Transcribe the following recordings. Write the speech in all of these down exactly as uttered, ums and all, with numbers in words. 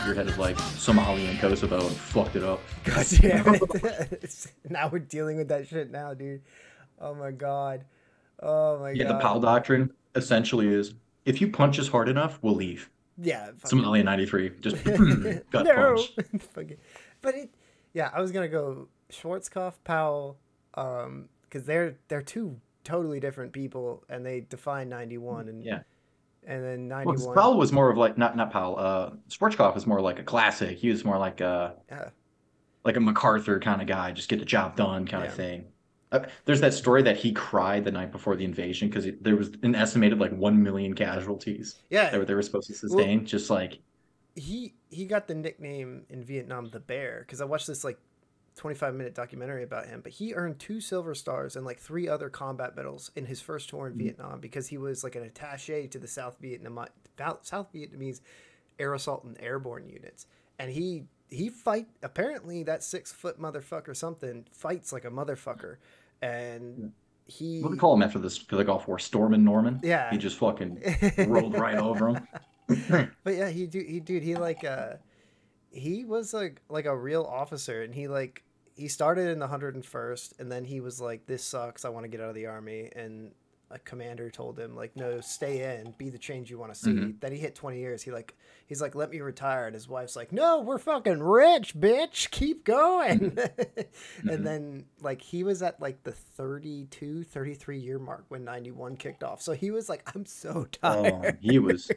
spearheaded like Somalia and Kosovo and fucked it up. God damn it. Now we're dealing with that shit now, dude. Oh my god. Oh my Yeah, the god. Powell Doctrine essentially is if you punch us hard enough, we'll leave. Yeah, fucking. Somalia ninety-three, just gut No. punch. Fucking. But it. Yeah, I was gonna go Schwarzkopf, Powell, um, because they're they're two totally different people, and they define ninety one, and Yeah. and then Well, ninety 'cause one. Powell was more of like not not Powell. Uh, Schwarzkopf was more like a classic. He was more like a Yeah, like a MacArthur kind of guy, just get the job done kind of yeah, thing. Uh, there's that story that he cried the night before the invasion because there was an estimated like one million casualties yeah. that were- they were supposed to Well, sustain. Just like, he he got the nickname in Vietnam the Bear because I watched this like twenty-five minute documentary about him, but he earned two silver stars and like three other combat medals in his first tour in Vietnam because he was like an attaché to the South Vietnam South Vietnamese air assault and airborne units, and he he fight apparently that six foot motherfucker something fights like a motherfucker, and what do we he call him after this for the Gulf War? Stormin' Norman. He yeah. just fucking rolled right over him. But yeah, he do he dude he like uh he was like like a real officer, and he like he started in the one hundred first, and then he was like, this sucks, I want to get out of the army, and a commander told him like, no, stay in, be the change you want to see. Hmm. Then he hit twenty years. He like he's like, let me retire, and his wife's like, no, we're fucking rich, bitch, keep going. And Hmm. then like he was at like the thirty-two, thirty-three year mark when ninety-one kicked off, so he was like, I'm so Oh, tired. he was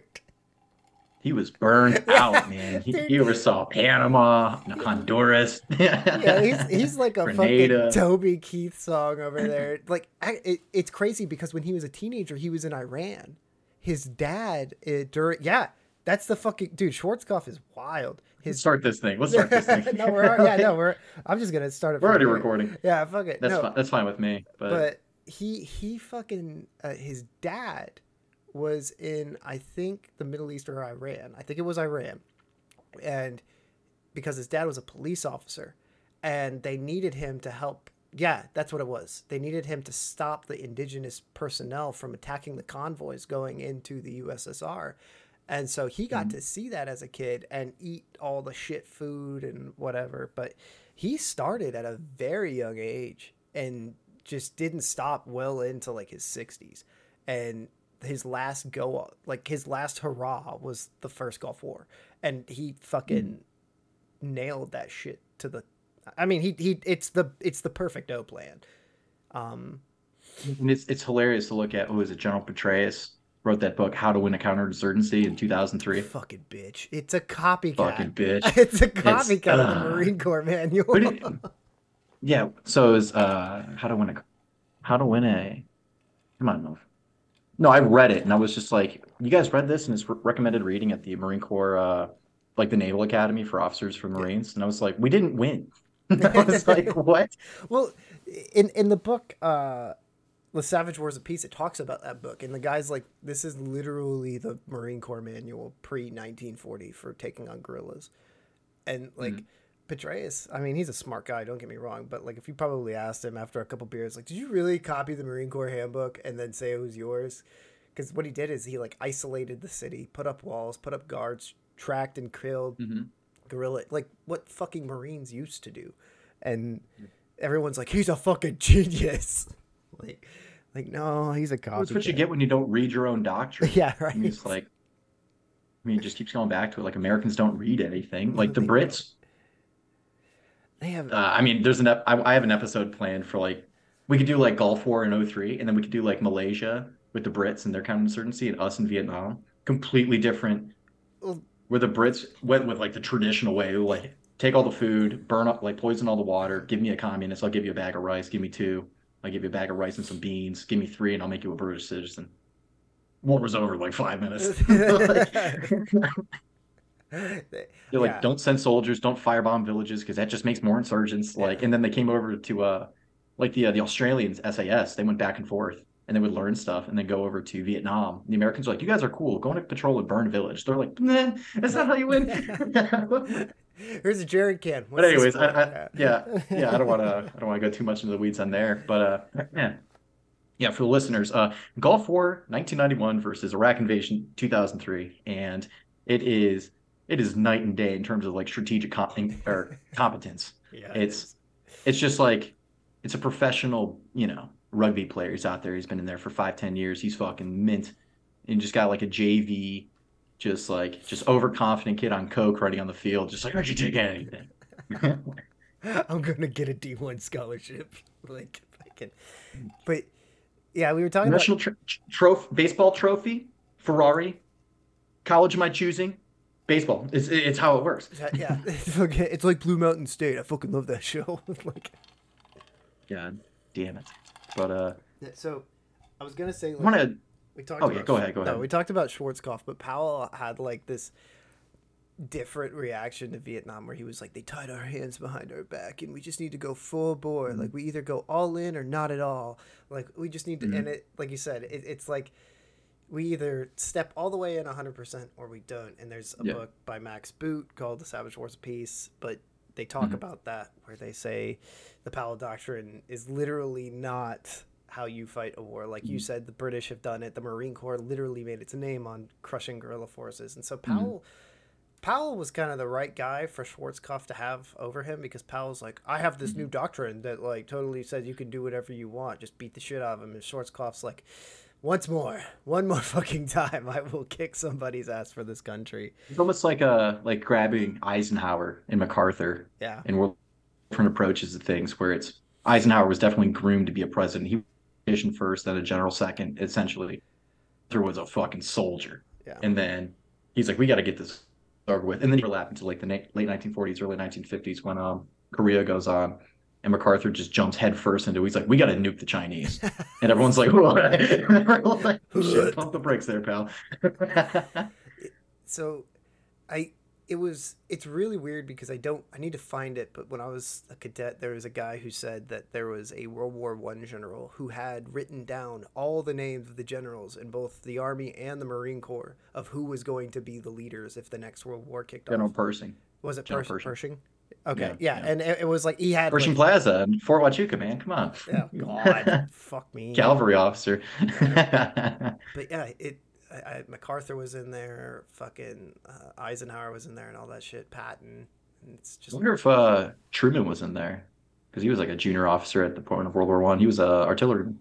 he was burned out, man. He, Dude, he oversaw Panama, Honduras, yeah, he's he's like a fucking Grenada. Toby Keith song over there. Like I, it, it's crazy because when he was a teenager, he was in Iran. His dad, it, during yeah, that's the fucking dude. Schwarzkopf is wild. Let's His start this thing. Let's start this thing. no, we're yeah, no, we're. I'm just gonna start it. We're From already here. recording. Yeah, fuck it. That's No, fine. That's fine with me. But but he he fucking uh, his dad was in I think the Middle East or Iran. I think it was Iran, and because his dad was a police officer, and they needed him to help. Yeah, that's what it was. They needed him to stop the indigenous personnel from attacking the convoys going into the U S S R. And so he got Mhm. to see that as a kid and eat all the shit food and whatever. But he started at a very young age and just didn't stop well into like his sixties. And his last go, like his last hurrah was the first Gulf War. And he fucking nailed that shit to the. I mean, he he. It's the it's the perfect O plan. Um, and it's it's hilarious to look at. Who is it? General Petraeus wrote that book, How to Win a Counterinsurgency, in two thousand three. fucking bitch. It's a copycat. Fucking bitch. It's a It's copycat of the uh, Marine Corps manual. but it, yeah. So is uh, How to Win a How to Win a. Come on, no. No, I read it and I was just like, you guys read this and it's re- recommended reading at the Marine Corps, uh, like the Naval Academy for officers for Yeah. Marines, and I was like, we didn't win. I was like, what? Well, in in the book, uh, The Savage Wars of Peace, it talks about that book, and the guy's like, this is literally the Marine Corps manual pre nineteen forty for taking on guerrillas. And like Mhm. Petraeus, I mean, he's a smart guy, don't get me wrong, but like if you probably asked him after a couple beers, like, did you really copy the Marine Corps handbook and then say it was yours? Because what he did is he like isolated the city, put up walls, put up guards, tracked and killed Mhm. guerrilla, like what fucking Marines used to do. And everyone's like, he's a fucking genius. like, like no, he's a Well, it's what you copycat. get when you don't read your own doctrine. Yeah, I mean, right. it's like, I mean, it just keeps going back to it. Like Americans don't read anything. No, Like the they don't. Brits. They have Uh, I mean, there's an ep- I, I have an episode planned for like we could do like Gulf War in oh three, and then we could do like Malaysia with the Brits and their counterinsurgency, and us in Vietnam. Completely different. well, Where the Brits went with like the traditional way, like take all the food, burn up, like poison all the water. Give me a communist, I'll give you a bag of rice. Give me two, I'll give you a bag of rice and some beans. Give me three, and I'll make you a British citizen. War was over in like five minutes. Like, they're like, yeah. don't send soldiers, don't firebomb villages because that just makes more insurgents. Yeah. Like, and then they came over to uh, like the uh, the Australians S A S. They went back and forth, and they would learn stuff, and then go over to Vietnam. The Americans are like, you guys are cool. Go on a patrol and burn a village. They're like, nah, that's not how you win. Here's a jerry can. But What's this anyways, I, for? I, yeah, yeah, I don't want to, I don't want to go too much into the weeds on there, but uh, yeah, yeah, for the listeners, uh, Gulf War nineteen ninety-one versus Iraq invasion two thousand three, and it is it is night and day in terms of like strategic com- or competence. Yeah, it It's is. it's just like it's a professional, you know, rugby player. He's out there. He's been in there for five, ten years. He's fucking mint, and just got like a J V, just like just overconfident kid on coke running on the field, just like, aren't you taking anything? I'm gonna get a D one scholarship. Like, fucking. But yeah, we were talking about. National tr- trophy, baseball trophy, Ferrari. College am I choosing? Baseball. It's it's how it works. Yeah, it's, fucking- it's like Blue Mountain State. I fucking love that show. Like, God damn it. But uh, so I was gonna say I like want to. we talked Oh yeah, about. go ahead, go No, ahead. we talked about Schwarzkopf, but Powell had like this different reaction to Vietnam where he was like, they tied our hands behind our back and we just need to go full bore. Mm-hmm. Like we either go all in or not at all. Like we just need to, Mm-hmm. and it, like you said, it, it's like we either step all the way in one hundred percent or we don't. And there's a Yeah. book by Max Boot called The Savage Wars of Peace, but they talk Mm-hmm. about that where they say the Powell Doctrine is literally not how you fight a war. Like you Mm-hmm. said, the British have done it. The Marine Corps literally made its name on crushing guerrilla forces. And so Mm-hmm. Powell Powell was kind of the right guy for Schwarzkopf to have over him because Powell's like, I have this new doctrine that like totally says you can do whatever you want, just beat the shit out of him. And Schwarzkopf's like, once more, one more fucking time, I will kick somebody's ass for this country. It's almost like uh like grabbing Eisenhower and MacArthur Yeah, and we're different approaches to things where it's Eisenhower was definitely groomed to be a president. He was a politician first, then a general second, essentially. Arthur was a fucking soldier. yeah. And then he's like, we got to get this over with. And then he overlapped into like the na- late nineteen forties, early nineteen fifties when um Korea goes on and MacArthur just jumps head first into it. He's like, we got to nuke the Chinese. And everyone's like, what? Everyone's like, shit, pump the brakes there, pal. So I it was it's really weird because I don't I need to find it, but when I was a cadet there was a guy who said that there was a World War One general who had written down all the names of the generals in both the Army and the Marine Corps of who was going to be the leaders if the next World War kicked General off. Pershing. Was it General Persh- Pershing. Pershing? Okay, Yeah, yeah, yeah. and it, it was like he had Pershing like, Plaza and Fort Huachuca, man. Come on. oh god, fuck me. Cavalry officer. But yeah, it I, I, MacArthur was in there, fucking uh, Eisenhower was in there, and all that shit. Patton, and it's I just wonder if uh, Truman was in there because he was like a junior officer at the point of World War One. He was a artillery.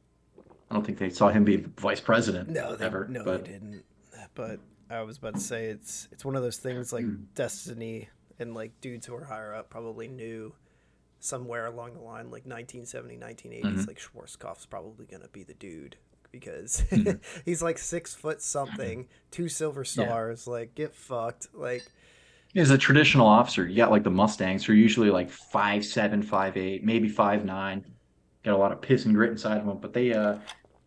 I don't think they saw him be vice president no, they ever. no, but they didn't. But I was about to say it's it's one of those things like destiny and like dudes who are higher up probably knew somewhere along the line, like nineteen seventy, nineteen eighties, Mhm. like Schwarzkopf's probably gonna be the dude because Mhm. he's like six foot something, two silver Yeah. stars. Like get fucked. Like As a traditional officer, you got like the Mustangs who are usually like five seven, five eight, maybe five nine. Got a lot of piss and grit inside of them, but they uh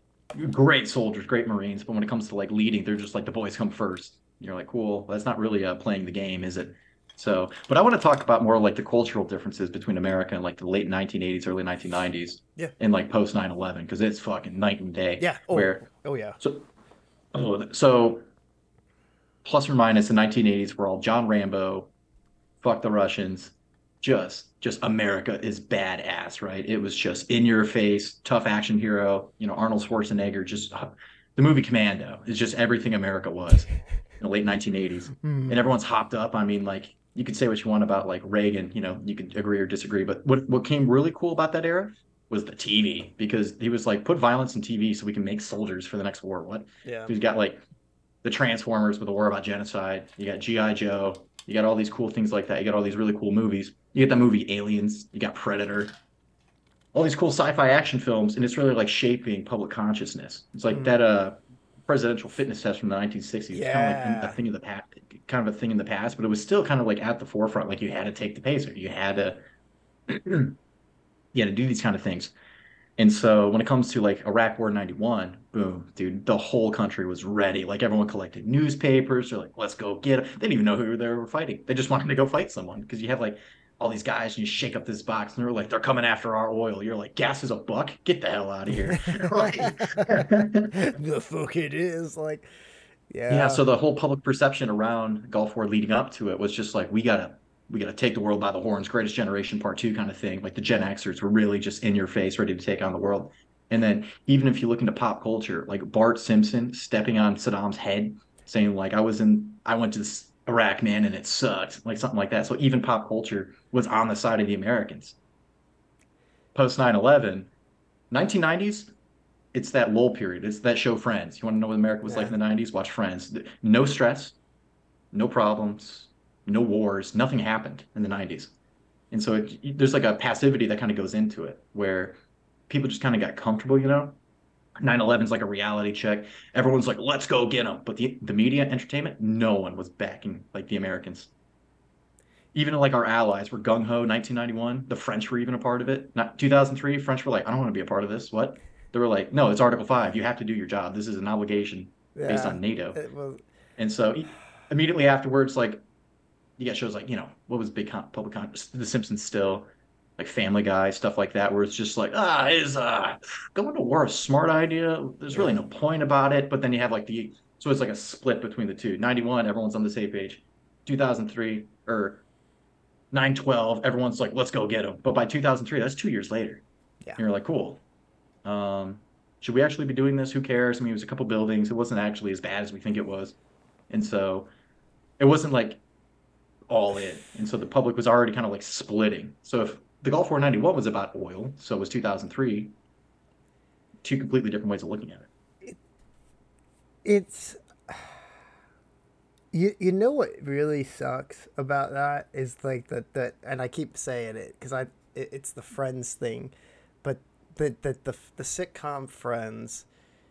great soldiers, great Marines. But when it comes to like leading, they're just like the boys come first. You're like, cool. That's not really uh, playing the game, is it? So, but I want to talk about more like the cultural differences between America and like the late nineteen eighties, early nineteen nineties, yeah, and like post nine eleven, because it's fucking night and day. yeah. Oh, Where oh yeah. so, oh, so plus or minus the nineteen eighties were all John Rambo, fuck the Russians, just just America is badass, right? It was just in your face, tough action hero, you know, Arnold Schwarzenegger, just uh, the movie Commando is just everything America was in the late nineteen eighties. Hmm. And everyone's hopped up. I mean, like you could say what you want about like Reagan, you know, you could agree or disagree, but what what came really cool about that era was the T V because he was like put violence in T V so we can make soldiers for the next war. What? Yeah. He's got like the Transformers with a war about genocide. You got G I. Joe. You got all these cool things like that. You got all these really cool movies. You get that movie Aliens. You got Predator. All these cool sci-fi action films, and it's really like shaping public consciousness. It's like Mhm. that uh presidential fitness test from the nineteen sixties. It's kind of like Yeah. a thing of the past, kind of a thing in the past, but it was still kind of like at the forefront. Like you had to take the pacer. You had to, you had to do these kind of things. And so when it comes to like Iraq War ninety-one, boom, dude, the whole country was ready. Like everyone collected newspapers. They're like, let's go get it. They didn't even know who they were fighting. They just wanted to go fight someone because you have like all these guys and you shake up this box and they're like, they're coming after our oil. You're like, gas is a buck. Get the hell out of here. Like, The fuck it is like, yeah. yeah. So the whole public perception around Gulf War leading up to it was just like, we gotta, we gotta take the world by the horns, Greatest Generation Part Two kind of thing. Like the Gen Xers were really just in your face, ready to take on the world. And then even if you look into pop culture, like Bart Simpson stepping on Saddam's head, saying like, I was in, I went to this, Iraq, man, and it sucked, like something like that. So even pop culture was on the side of the Americans. Post nine eleven, nineteen nineties, it's that lull period. It's that show Friends. You want to know what America was like Yeah. in the nineties? Watch Friends. No stress, no problems, no wars, nothing happened in the nineties. And so it, there's like a passivity that kind of goes into it where people just kind of got comfortable, you know? nine eleven is like a reality check. Everyone's like, let's go get them. But the, the media, entertainment, no one was backing like the Americans. Even like our allies were gung ho nineteen ninety-one. The French were even a part of it. Not two thousand three, French were like, I don't want to be a part of this. What? They were like, no, it's Article five. You have to do your job. This is an obligation based Yeah. on NATO. It was. And so e- immediately afterwards, like you got shows like, you know, what was big con- public con The Simpsons still, like Family Guy, stuff like that, where it's just like, ah, is uh going to war a smart idea? There's really Yeah. no point about it. But then you have like the so it's like a split between the two. ninety-one, everyone's on the same page. two thousand three or nine twelve, everyone's like, let's go get them. But by two thousand three, that's two years later. Yeah. And you're like, cool. Um, should we actually be doing this? Who cares? I mean, it was a couple buildings. It wasn't actually as bad as we think it was. And so it wasn't like all in. And so the public was already kind of like splitting. So if the Gulf War ninety-one was about oil, so was two thousand three, two completely different ways of looking at it. It, it's you. You know what really sucks about that is like that that, and I keep saying it because I it, it's the Friends thing, but the the the the sitcom Friends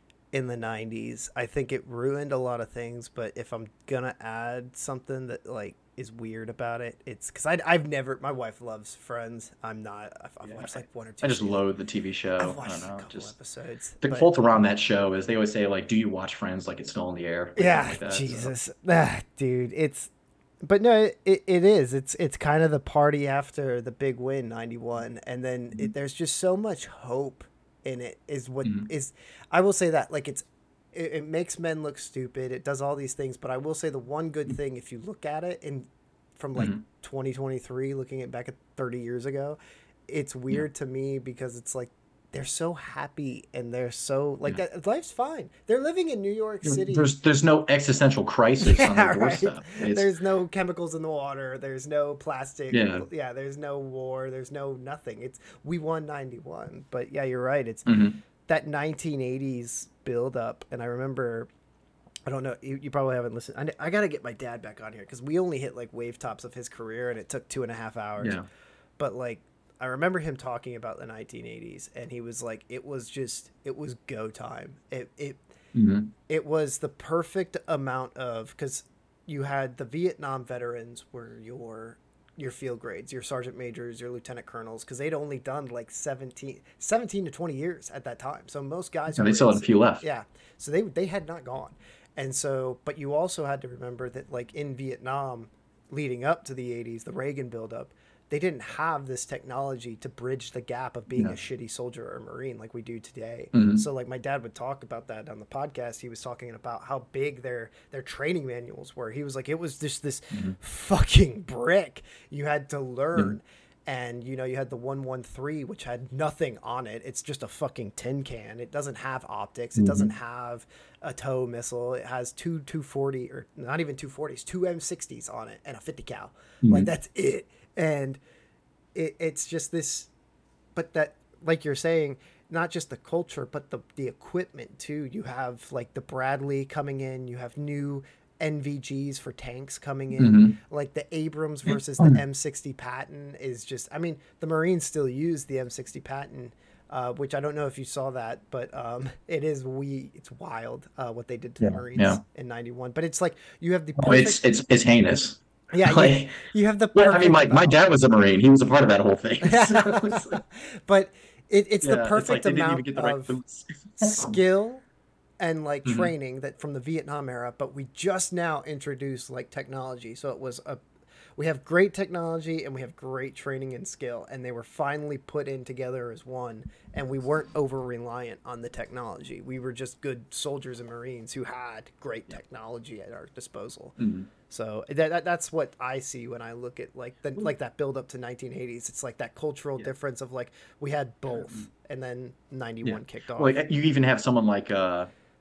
in the nineties, I think it ruined a lot of things. But if I'm gonna add something that like is weird about it, it's because I've never. My wife loves Friends. I'm not. I've, I've Yeah, watched I, like one or two. I just seasons. loathe the T V I've show. I watched don't a know. couple Just episodes, the but cult around that show is they always say like, "Do you watch Friends?" Like it's still in the air, like something yeah, like that. So Jesus, ah, dude, it's. But no, it, it is. It's it's kind of the party after the big win, ninety-one, and then mhm. it, there's just so much hope in it. Is what Mhm. is, I will say that like it's, it, it makes men look stupid. It does all these things, but I will say the one good thing, if you look at it in from like Mhm. twenty twenty-three, looking at back at thirty years ago, it's Yeah, weird to me because it's like they're so happy and they're so like yeah. that life's fine. They're living in New York There- City. There's there's no existential crisis on their Yeah, right. doorstep. It's There's no chemicals in the water. There's no plastic. yeah. Yeah, there's no war. There's no nothing. It's we won ninety-one. But yeah, you're right. It's Mhm. that nineteen eighties build up, and I remember. I don't know. You, you probably haven't listened. I, I got to get my dad back on here because we only hit like wave tops of his career, and it took two and a half hours. Yeah. But like, I remember him talking about the nineteen eighties, and he was like, "It was just, it was go time. It, it, Mhm. it was the perfect amount of because you had the Vietnam veterans were your your field grades, your sergeant majors, your lieutenant colonels, because they'd only done like seventeen, seventeen to twenty years at that time. So most guys Yeah, who they were still in, had a few left. yeah, so they they had not gone, and so but you also had to remember that like in Vietnam, leading up to the eighties, the Reagan buildup, they didn't have this technology to bridge the gap of being a Yeah. shitty soldier or marine like we do today. Mhm. So like my dad would talk about that on the podcast. He was talking about how big their their training manuals were. He was like, it was just this Mhm. fucking brick you had to Yeah. learn. And you know, you had the one one three, which had nothing on it. It's just a fucking tin can. It doesn't have optics. It doesn't Mhm. have a tow missile. It has two two forty or not even two forties, two M sixties on it and a fifty cal. Like Mhm. that's it. And it, it's just this, but that, like you're saying, not just the culture, but the the equipment too. You have like the Bradley coming in. You have new N V Gs for tanks coming in. Mhm. Like the Abrams versus the M sixty Patton is just. I mean, the Marines still use the M sixty Patton, uh, which I don't know if you saw that, but um, it is we. It's wild uh, what they did to the Yeah. Yeah. Marines in ninety-one. But it's like you have the Oh, it's perfect. it's it's heinous. Yeah, you Like, you have the yeah, I mean, perfect my my amount. dad was a Marine. He was a part of that whole thing. So it's like, But it, it's the yeah, it's like perfect they didn't even amount get the right of boots. skill and like Mhm. training that from the Vietnam era, but we just now introduced like technology. So it was a we have great technology and we have great training and skill, and they were finally put in together as one, and we weren't over reliant on the technology. We were just good soldiers and Marines who had great technology at our disposal. Mhm. So that, that that's what I see when I look at like the like that build up to nineteen eighties. It's like that cultural Yeah. difference of like we had both, and then Yeah. ninety-one kicked off. Well, you even have someone like uh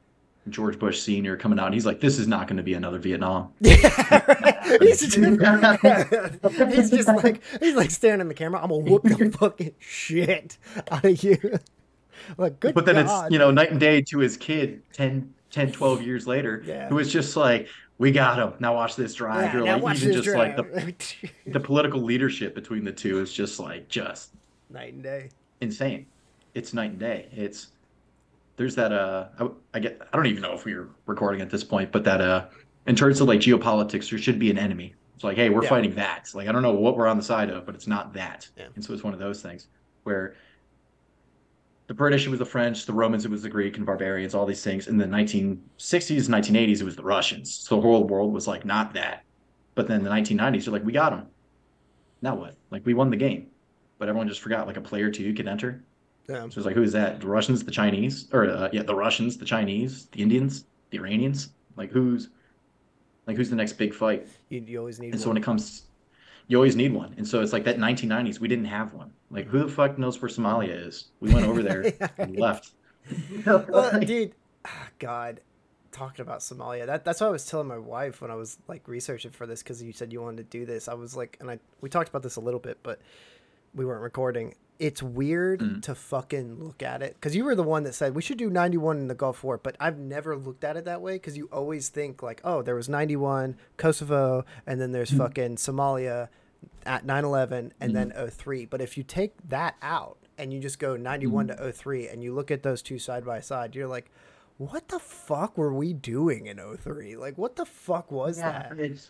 George Bush Senior coming out, and he's like, "This is not going to be another Vietnam." Yeah, right. He's just, he's just like he's like staring in the camera. I'm gonna whoop the fucking shit out of you. Like, good But then it's, God, you know, dude. night and day to his kid ten, ten, twelve years later, Yeah. who is just like, "We got him. Now watch this drive." Yeah, You're now like, watch even this just like the drive. the political leadership between the two is just like just Night and day. insane. It's night and day. It's there's that uh I, I get I don't even know if we were recording at this point, but that uh in terms of like geopolitics, there should be an enemy. It's like, hey, we're Yeah. fighting that. Like I don't know what we're on the side of, but it's not that. Yeah. And so it's one of those things where the British, it was the French, the Romans, it was the Greek and barbarians, all these things. In the nineteen sixties, nineteen eighties, it was the Russians. So the whole world was like, not that. But then the nineteen nineties, you're like, we got them. Now what? Like, we won the game. But everyone just forgot, like, a player two could enter. Yeah. So it's like, who is that? The Russians, the Chinese? Or, uh, yeah, the Russians, the Chinese, the Indians, the Iranians? Like, who's, like, who's the next big fight? You, you always need And so one. when it comes, you always need one. And so it's like that nineteen nineties, we didn't have one. Like, who the fuck knows where Somalia is? We went over there Yeah, and right. left. Well, dude, ah, God, talking about Somalia. That that's what I was telling my wife when I was like researching for this because you said you wanted to do this. I was like, and I we talked about this a little bit, but we weren't recording. It's weird Mm. to fucking look at it because you were the one that said we should do ninety-one in the Gulf War, but I've never looked at it that way because you always think like, oh, there was ninety-one, Kosovo, and then there's fucking Somalia at nine eleven and then oh three. But if you take that out and you just go ninety-one to oh three and you look at those two side by side, you're like, what the fuck were we doing in oh three? Like, what the fuck was Yeah, that? it's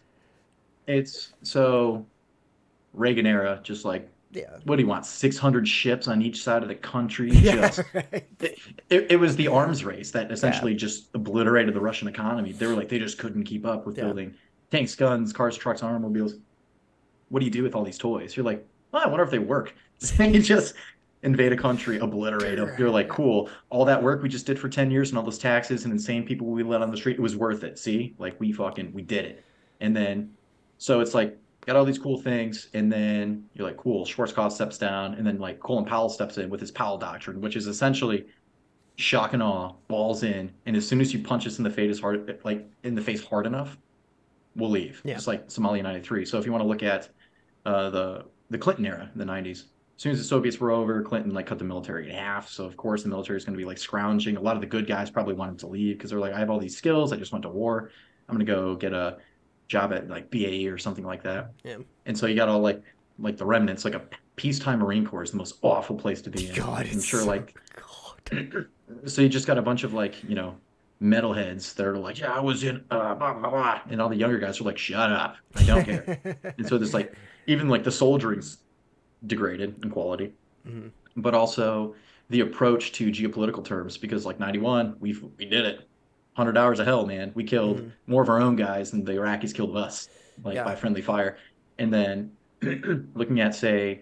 it's so Reagan era, just like Yeah. what do you want? six hundred ships on each side of the country. Yeah. Just Right. it, it, it was the arms race that Yeah. essentially just obliterated the Russian economy. They were like they just couldn't keep up with Yeah. building tanks, guns, cars, trucks, automobiles. What do you do with all these toys? You're like, oh, I wonder if they work. So you just invade a country, obliterate them. You're like, Yeah. cool. All that work we just did for ten years and all those taxes and insane people we let on the street, it was worth it. See, like we fucking we did it. And then so it's like got all these cool things, and then you're like, cool. Schwarzkopf steps down, and then like Colin Powell steps in with his Powell doctrine, which is essentially shock and awe, balls in, and as soon as you punch us in the face hard, like in the face hard enough, we'll leave. Yeah. Just like Somalia ninety-three. So if you want to look at uh, the the Clinton era, the nineties, as soon as the Soviets were over, Clinton like cut the military in half. So of course the military is going to be like scrounging. A lot of the good guys probably wanted to leave because they're like, I have all these skills. I just went to war. I'm going to go get a job at like B A E or something like that. Yeah. And so you got all like like the remnants, like a peacetime Marine Corps is the most awful place to be in. God, I'm it's sure so- like God. so you just got a bunch of like, you know, metalheads that are like, yeah, I was in uh blah blah blah. And all the younger guys are like, shut up. I don't care. And so there's like even like the soldiering's degraded in quality, Mhm. but also the approach to geopolitical terms, because like ninety-one, we we did it. one hundred hours of hell, man. We killed Mhm. more of our own guys than the Iraqis killed us, like Yeah. by friendly fire. And then looking at, say,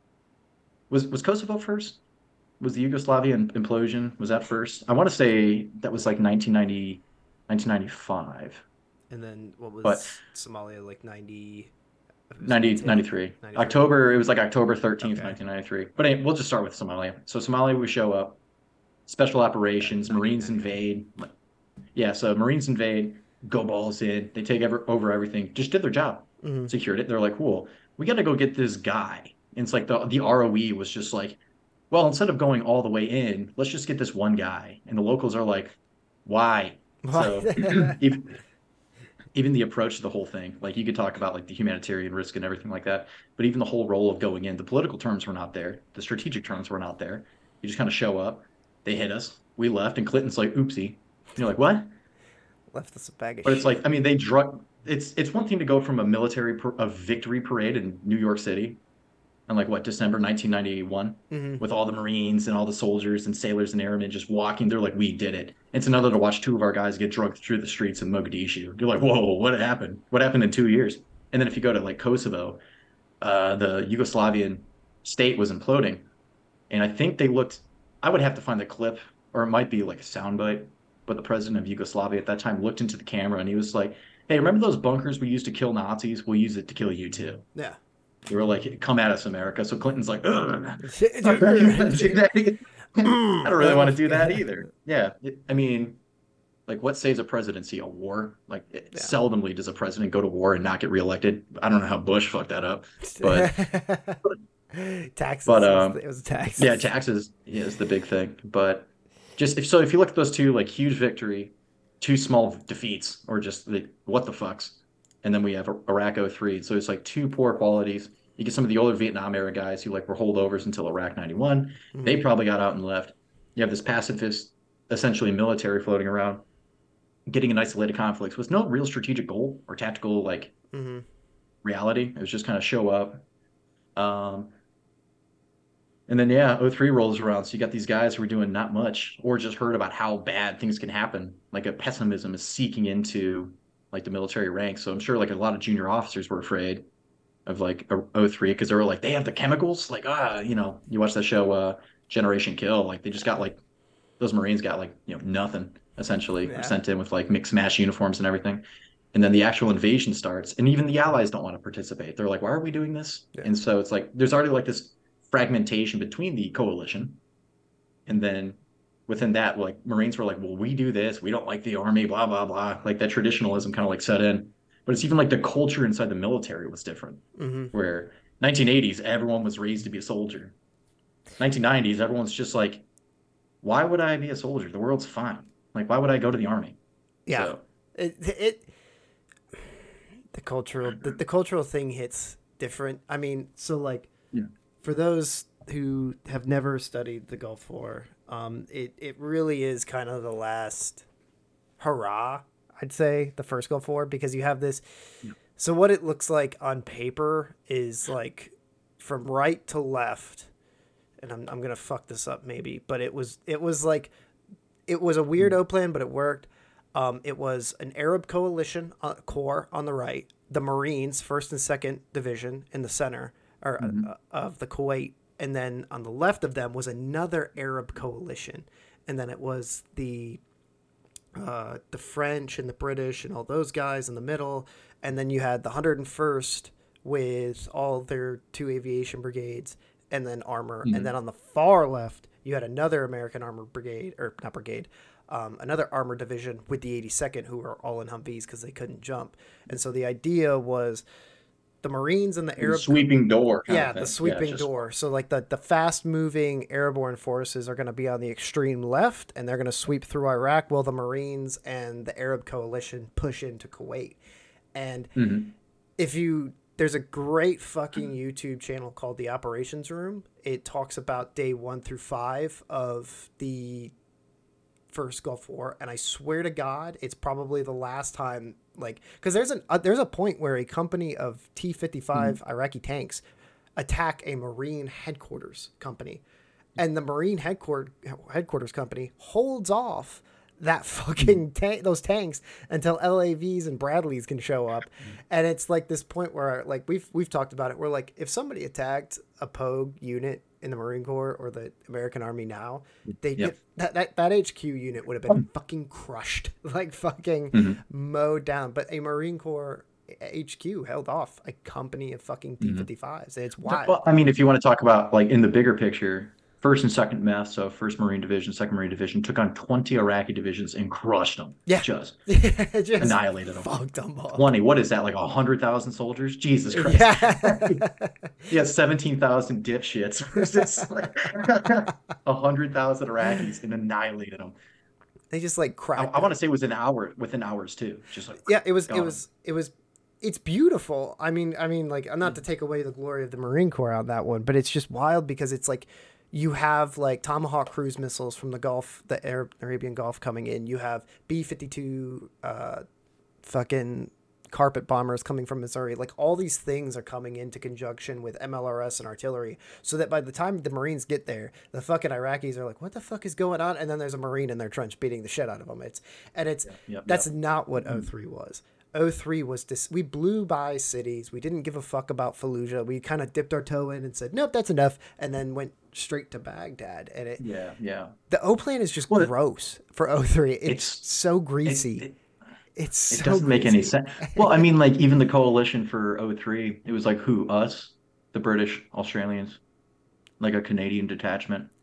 was was Kosovo first? Was the Yugoslavian implosion, was that first? I want to say that was like nineteen ninety, nineteen ninety-five, And then what was but Somalia like ninety? It was ninety, ten? ninety-three. ninety-three. October, it was like October thirteenth, Okay. nineteen ninety-three. But anyway, we'll just start with Somalia. So Somalia, we show up, special operations, ninety, Marines ninety-three. invade. Like, yeah, so Marines invade, go balls in, they take ever, over everything, just did their job, Mhm. secured it. They're like, cool, we got to go get this guy. And it's like the the R O E was just like, well, instead of going all the way in, let's just get this one guy. And the locals are like, why? So even, even the approach to the whole thing, like you could talk about like the humanitarian risk and everything like that, but even the whole role of going in, the political terms were not there, the strategic terms were not there. You just kind of show up, they hit us, we left, and Clinton's like, oopsie. And you're like, what? Left us a bag of But it's shit. like, I mean, they drug. It's it's one thing to go from a military par- a victory parade in New York City, in like what December nineteen ninety-one, Mhm. with all the Marines and all the soldiers and sailors and airmen just walking. They're like, we did it. It's another to watch two of our guys get drugged through the streets in Mogadishu. You're like, whoa, what happened? What happened in two years? And then if you go to like Kosovo, uh, the Yugoslavian state was imploding, and I think they looked. I would have to find the clip, or it might be like a soundbite. But the president of Yugoslavia at that time looked into the camera and he was like, "Hey, remember those bunkers we used to kill Nazis? We'll use it to kill you too." Yeah. They were like, "Come at us, America." So Clinton's like, "Ugh." I Yeah. don't really want to do that either. Yeah, it- I mean, like what saves a presidency? A war? Like it, Yeah. seldomly does a president go to war and not get reelected. I don't know how Bush fucked that up, but but Taxes. It was, um it was yeah, taxes. taxes is the big thing. But just if so, if you look at those two, like huge victory, two small defeats, or just the what the fucks, and then we have Iraq oh three. So it's like two poor qualities. You get some of the older Vietnam era guys who like were holdovers until Iraq ninety-one. They Hmm. probably got out and left. You have this pacifist, essentially military floating around, getting in isolated conflicts with no real strategic goal or tactical like Hmm. reality. It was just kind of show up. Um, And then yeah, oh three rolls around. So you got these guys who are doing not much or just heard about how bad things can happen. Like a pessimism is seeking into like the military ranks. So I'm sure like a lot of junior officers were afraid of like oh three because they were like, they have the chemicals. Like, ah, you know, you watch that show uh Generation Kill, like they just got like those Marines got like, you know, nothing essentially, were Yeah. sent in with like mixed match uniforms and everything. And then the actual invasion starts, and even the allies don't want to participate. They're like, why are we doing this? Yeah. And so it's like there's already like this fragmentation between the coalition. And then within that, like Marines were like, well, we do this, we don't like the army, blah, blah, blah. Like that traditionalism kind of like set in. But it's even like the culture inside the military was different, Hmm. where nineteen eighties, everyone was raised to be a soldier. nineteen nineties, everyone's just like, why would I be a soldier? The world's fine. Like, why would I go to the army? Yeah. So, It, it the cultural the, the cultural thing hits different. I mean, so like yeah. for those who have never studied the Gulf War, um, it it really is kind of the last hurrah. I'd say the first Gulf War because you have this. Yeah. So what it looks like on paper is like from right to left, and I'm I'm gonna fuck this up maybe, but it was it was like it was a weirdo plan, but it worked. Um, it was an Arab coalition uh, corps on the right, the Marines, first and second division in the center or Mm-hmm. uh, of the Kuwait, and then on the left of them was another Arab coalition, and then it was the uh, the French and the British and all those guys in the middle, and then you had the one hundred first with all their two aviation brigades, and then armor, and Mm-hmm. then on the far left you had another American armor brigade or not brigade, um, another armor division with the eighty-second who were all in Humvees because they couldn't jump, and so the idea was the Marines and the The Arab co- sweeping door kind of yeah, the thing. Yeah, sweeping just door. So like the the fast moving airborne forces are going to be on the extreme left, and they're going to sweep through Iraq, while the Marines and the Arab coalition push into Kuwait. And mm-hmm. if you there's a great fucking YouTube channel called The Operations Room. It talks about day one through five of the first Gulf War, and I swear to God, it's probably the last time. Like, because there's an uh, there's a point where a company of T fifty-five Mm-hmm. Iraqi tanks attack a Marine headquarters company, and the Marine headquarters headquarters company holds off that fucking tank those tanks until L A Vs and Bradleys can show up. And it's like this point where like we've we've talked about it. We're like, if somebody attacked a Pogue unit in the Marine Corps or the American Army now, they Yep. get that, that that H Q unit would have been fucking crushed, like fucking Mm-hmm. mowed down. But a Marine Corps H Q held off a company of fucking T Mm-hmm. fifty-fives. It's So, wild. well, I mean, if you want to talk about like in the bigger picture, first and second M E F, so first Marine Division, second Marine Division, took on twenty Iraqi divisions and crushed them. Yeah, Just just annihilated them. fucked them up. twenty, what is that, like one hundred thousand soldiers? Jesus Christ. Yeah. Yeah, seventeen thousand dipshits versus like one hundred thousand Iraqis and annihilated them. They just like I, cracked I want them. to say it was an hour, within hours too. Just like Yeah, it was it gone. was it was it's beautiful. I mean, I mean like not to take away the glory of the Marine Corps on that one, but it's just wild because it's like you have like Tomahawk cruise missiles from the Gulf, the Arab, Arabian Gulf coming in. You have B fifty-two uh fucking carpet bombers coming from Missouri. Like all these things are coming into conjunction with M L R S and artillery, so that by the time the Marines get there, the fucking Iraqis are like, "What the fuck is going on?" And then there's a Marine in their trench beating the shit out of them. It's and it's Yep, that's yep. not what oh three was. oh three was this. We blew by cities. We didn't give a fuck about Fallujah. We kind of dipped our toe in and said, "Nope, that's enough," and then went straight to Baghdad. And it Yeah, yeah. the O plan is just Well, it- gross for oh three. It's, It's so it, greasy. it, it's it so doesn't make any greasy. sense. Well, I mean, like even the coalition for oh three, it was like who? Us, the British, Australians, like a Canadian detachment.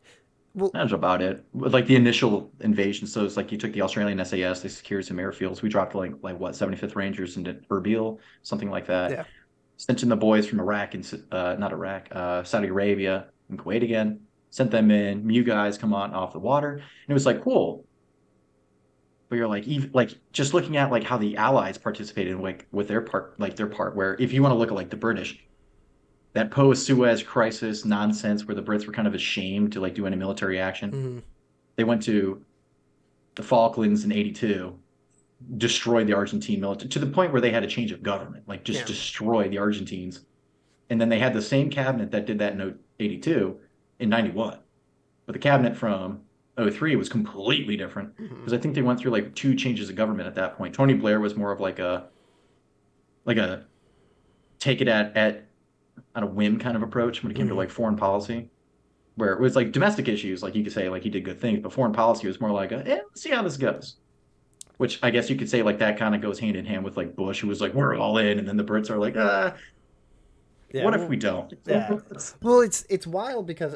Well, That's about it. With like the initial invasion, so it's like you took the Australian S A S, they secured some airfields. We dropped like like what seventy-fifth Rangers into Erbil, something like that. yeah. Sent in the boys from Iraq and uh, not Iraq, uh, Saudi Arabia and Kuwait again. Sent them in. You guys come on off the water, and it was like cool. But you're like even like just looking at like how the Allies participated in like with their part, like their part. Where if you want to look at like the British, that post-Suez crisis nonsense, where the Brits were kind of ashamed to like do any military action. Mm-hmm. They went to the Falklands in eighty-two, destroyed the Argentine military to the point where they had a change of government, like just Yeah. destroy the Argentines. And then they had the same cabinet that did that in eighty-two in ninety-one. But the cabinet from oh three was completely different Mm-hmm. because I think they went through like two changes of government at that point. Tony Blair was more of like a like a take it at at on a whim kind of approach when it came to Mm-hmm. like foreign policy, where it was like domestic issues, like you could say like he did good things, but foreign policy was more like a, eh, let's see how this goes. Which I guess you could say like that kind of goes hand in hand with like Bush, who was like, we're all in, and then the Brits are like, ah, Yeah. what if Well, we don't? yeah. Well, it's it's wild because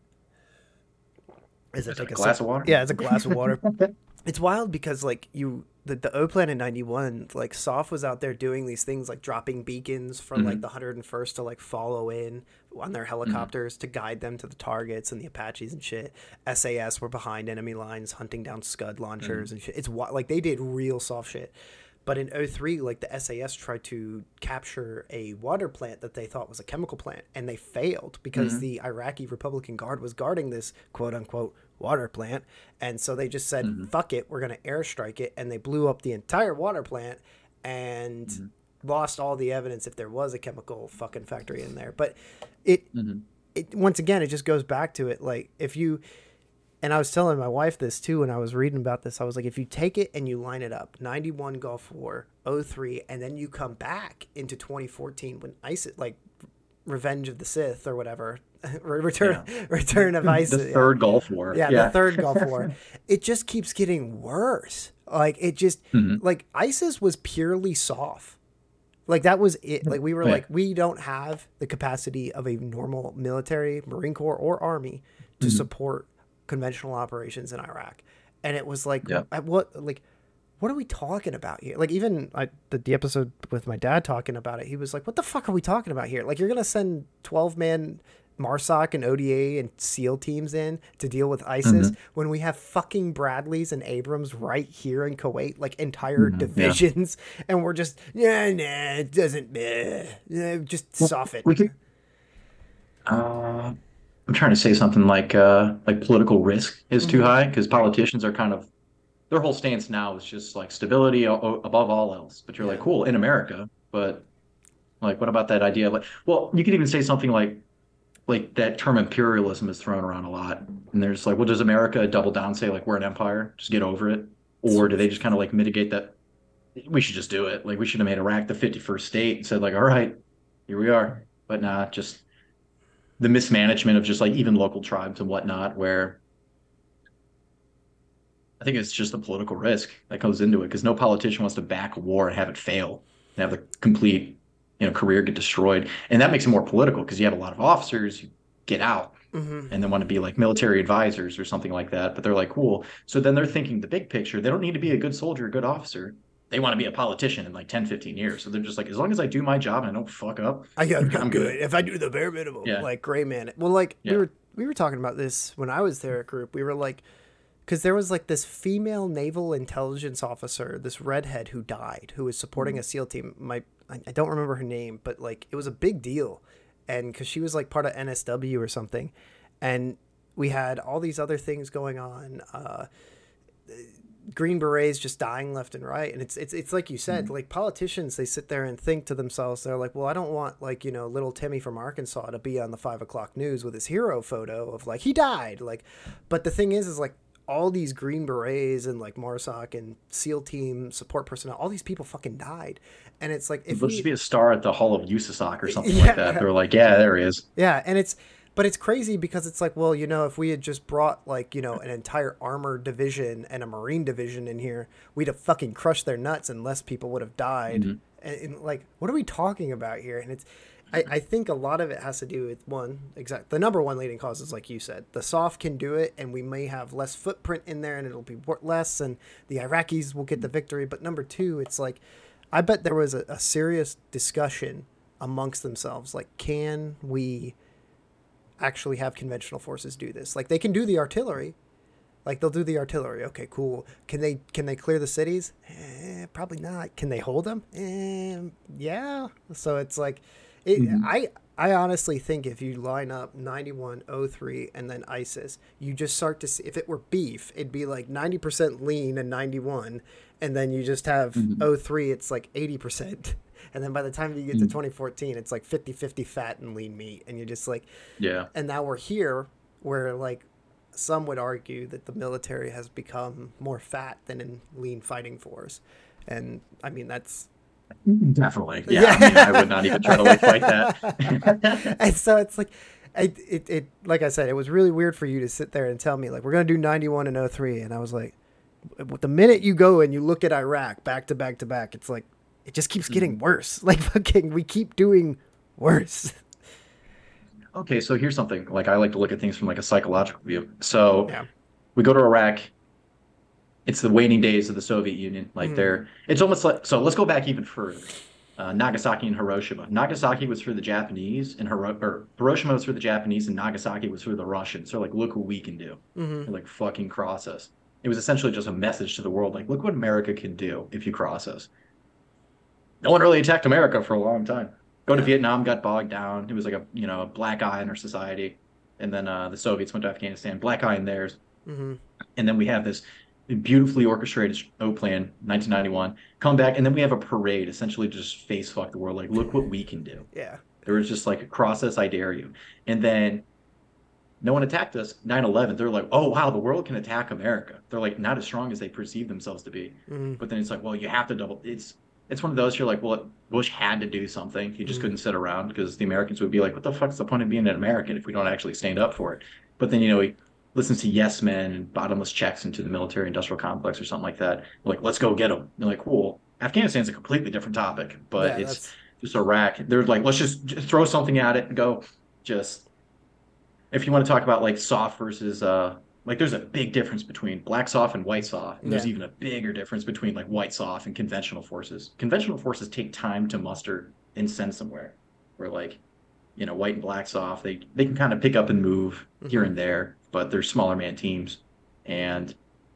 as I Is it take a a glass sip, of water? yeah, it's a glass of water. It's wild because like you the, the O plan in ninety-one, like Soph was out there doing these things like dropping beacons from like Hmm. the one hundred first to like follow in on their Hmm. helicopters to guide them to the targets and the Apaches and shit. S A S were behind enemy lines hunting down Scud launchers Hmm. and shit. It's wi- like they did real soft shit. But in oh three, like the S A S tried to capture a water plant that they thought was a chemical plant, and they failed because Hmm. the Iraqi Republican Guard was guarding this quote unquote water plant. And so they just said, Hmm. fuck it, we're going to airstrike it. And they blew up the entire water plant and Hmm. lost all the evidence if there was a chemical fucking factory in there. But it, Hmm. it once again, it just goes back to it. Like, if you, and I was telling my wife this too when I was reading about this. I was like, if you take it and you line it up, ninety-one Gulf War, oh three, and then you come back into twenty fourteen when ISIS, like Revenge of the Sith or whatever, Return Yeah. Return of ISIS, The yeah. third Gulf War. Yeah, Yeah. the third Gulf War. It just keeps getting worse. Like it just Hmm. like ISIS was purely soft. Like that was it. Like we were Yeah. like we don't have the capacity of a normal military, Marine Corps or army to Mhm. support conventional operations in Iraq. And it was like Yeah. at what like what are we talking about here? Like even I, the, the episode with my dad talking about it, he was like, "What the fuck are we talking about here? Like you're gonna send twelve man MARSOC and O D A and SEAL teams in to deal with ISIS Mhm. when we have fucking Bradleys and Abrams right here in Kuwait, like entire Mhm. Yeah. divisions, and we're just yeah, nah, it doesn't, meh, yeah, just Well, soft it." we could. Uh, I'm trying to say something like uh, like political risk is too Hmm. high because politicians are kind of their whole stance now is just like stability o- o- above all else. But you're like, Yeah. cool in America, but like, what about that idea? Like, well, you could even say something like like that term imperialism is thrown around a lot, and there's like, well, does America double down, say like we're an empire, just get over it, or do they just kind of like mitigate that? We should just do it. Like, we should have made Iraq the fifty-first state and said like, all right, here we are. But nah, just the mismanagement of just like even local tribes and whatnot, where I think it's just the political risk that goes into it because no politician wants to back a war and have it fail and have the complete, you know, career get destroyed. And that makes it more political because you have a lot of officers who get out Hmm. and then want to be like military advisors or something like that. But they're like, cool. So then they're thinking the big picture. They don't need to be a good soldier, a good officer. They want to be a politician in like ten, fifteen years. So they're just like, as long as I do my job and I don't fuck up, I got I'm good. good. If I do the bare minimum, Yeah. like gray man. Well, like we Yeah. were we were talking about this when I was there at group. We were like, because there was like this female naval intelligence officer, this redhead who died, who was supporting a SEAL team. My I, I don't remember her name, but like it was a big deal, and because she was like part of N S W or something, and we had all these other things going on. Uh, Green Berets just dying left and right, and it's it's it's like you said, Mhm. like politicians, they sit there and think to themselves, they're like, well, I don't want like you know little Timmy from Arkansas to be on the five o'clock news with his hero photo of like he died, like, but the thing is, is like all these Green Berets and like MARSOC and SEAL team support personnel, all these people fucking died, and it's like if Let's just we be a star at the Hall of USASOC or something like that. yeah They're like, yeah, there he is. yeah, and it's but it's crazy because it's like, well, you know, if we had just brought like, you know, an entire armored division and a marine division in here, we'd have fucking crushed their nuts and less people would have died. Mhm. And, and like, what are we talking about here? And it's I, I think a lot of it has to do with one, exact the number one leading cause is like you said, the soft can do it, and we may have less footprint in there, and it'll be less, and the Iraqis will get the victory. But number two, it's like, I bet there was a, a serious discussion amongst themselves, like, can we actually have conventional forces do this? Like, they can do the artillery, like they'll do the artillery. Okay, cool. Can they can they clear the cities? Eh, probably not. Can they hold them? Eh, yeah. So it's like, it, Mhm. I I honestly think if you line up ninety-one, oh three, and then ISIS, you just start to see, if it were beef, it'd be like ninety percent lean and ninety-one, and then you just have Mhm. oh three, it's like eighty percent. And then by the time you get to Mhm. twenty fourteen, it's like fifty-fifty fat and lean meat. And you're just like, Yeah. and now we're here where, like, some would argue that the military has become more fat than in lean fighting force. And I mean, that's, Definitely. Yeah. I mean, I would not even try to like fight that. and so it's like, it, it, it, like I said, it was really weird for you to sit there and tell me, like, we're going to do ninety-one and oh three. And I was like, the minute you go and you look at Iraq back to back to back, it's like, it just keeps getting worse. Like, fucking, we keep doing worse. Okay, so here's something. Like I like to look at things from like a psychological view. So Yeah. we go to Iraq. It's the waning days of the Soviet Union. Like Mhm. they're, it's almost like, so let's go back even further. Uh, Nagasaki and Hiroshima. Nagasaki was for the Japanese, and Hiro- or Hiroshima was for the Japanese, and Nagasaki was for the Russians. So like, look what we can do. Mm-hmm. They're like, fucking cross us. It was essentially just a message to the world, like, look what America can do if you cross us. No one really attacked America for a long time. Go to Yeah. Vietnam, got bogged down. It was like a, you know, a black eye in our society. And then uh, the Soviets went to Afghanistan, black eye in theirs. Mm-hmm. And then we have this beautifully orchestrated O plan, nineteen ninety-one, come back, and then we have a parade, essentially just face fuck the world. Like, look what we can do. Yeah. There was just like, cross us, I dare you. And then no one attacked us. nine eleven, they're like, oh, wow, the world can attack America. They're like, not as strong as they perceive themselves to be. Mm-hmm. But then it's like, well, you have to double. It's it's one of those, you're like, well, Bush had to do something. He just Mhm. couldn't sit around because the Americans would be like, what the fuck's the point of being an American if we don't actually stand up for it? But then, you know, he listens to yes men and bottomless checks into the military industrial complex or something like that. Like, let's go get them. They're like, cool. Afghanistan's a completely different topic, but Yeah, it's that's just Iraq. They're like, let's just, just throw something at it and go. Just, if you want to talk about like soft versus uh like there's a big difference between black soft and white soft, and there's Yeah. even a bigger difference between like white soft and conventional forces. Conventional forces take time to muster and send somewhere, where like, you know, white and black soft, they they can kind of pick up and move here Mhm. and there, but they're smaller man teams. And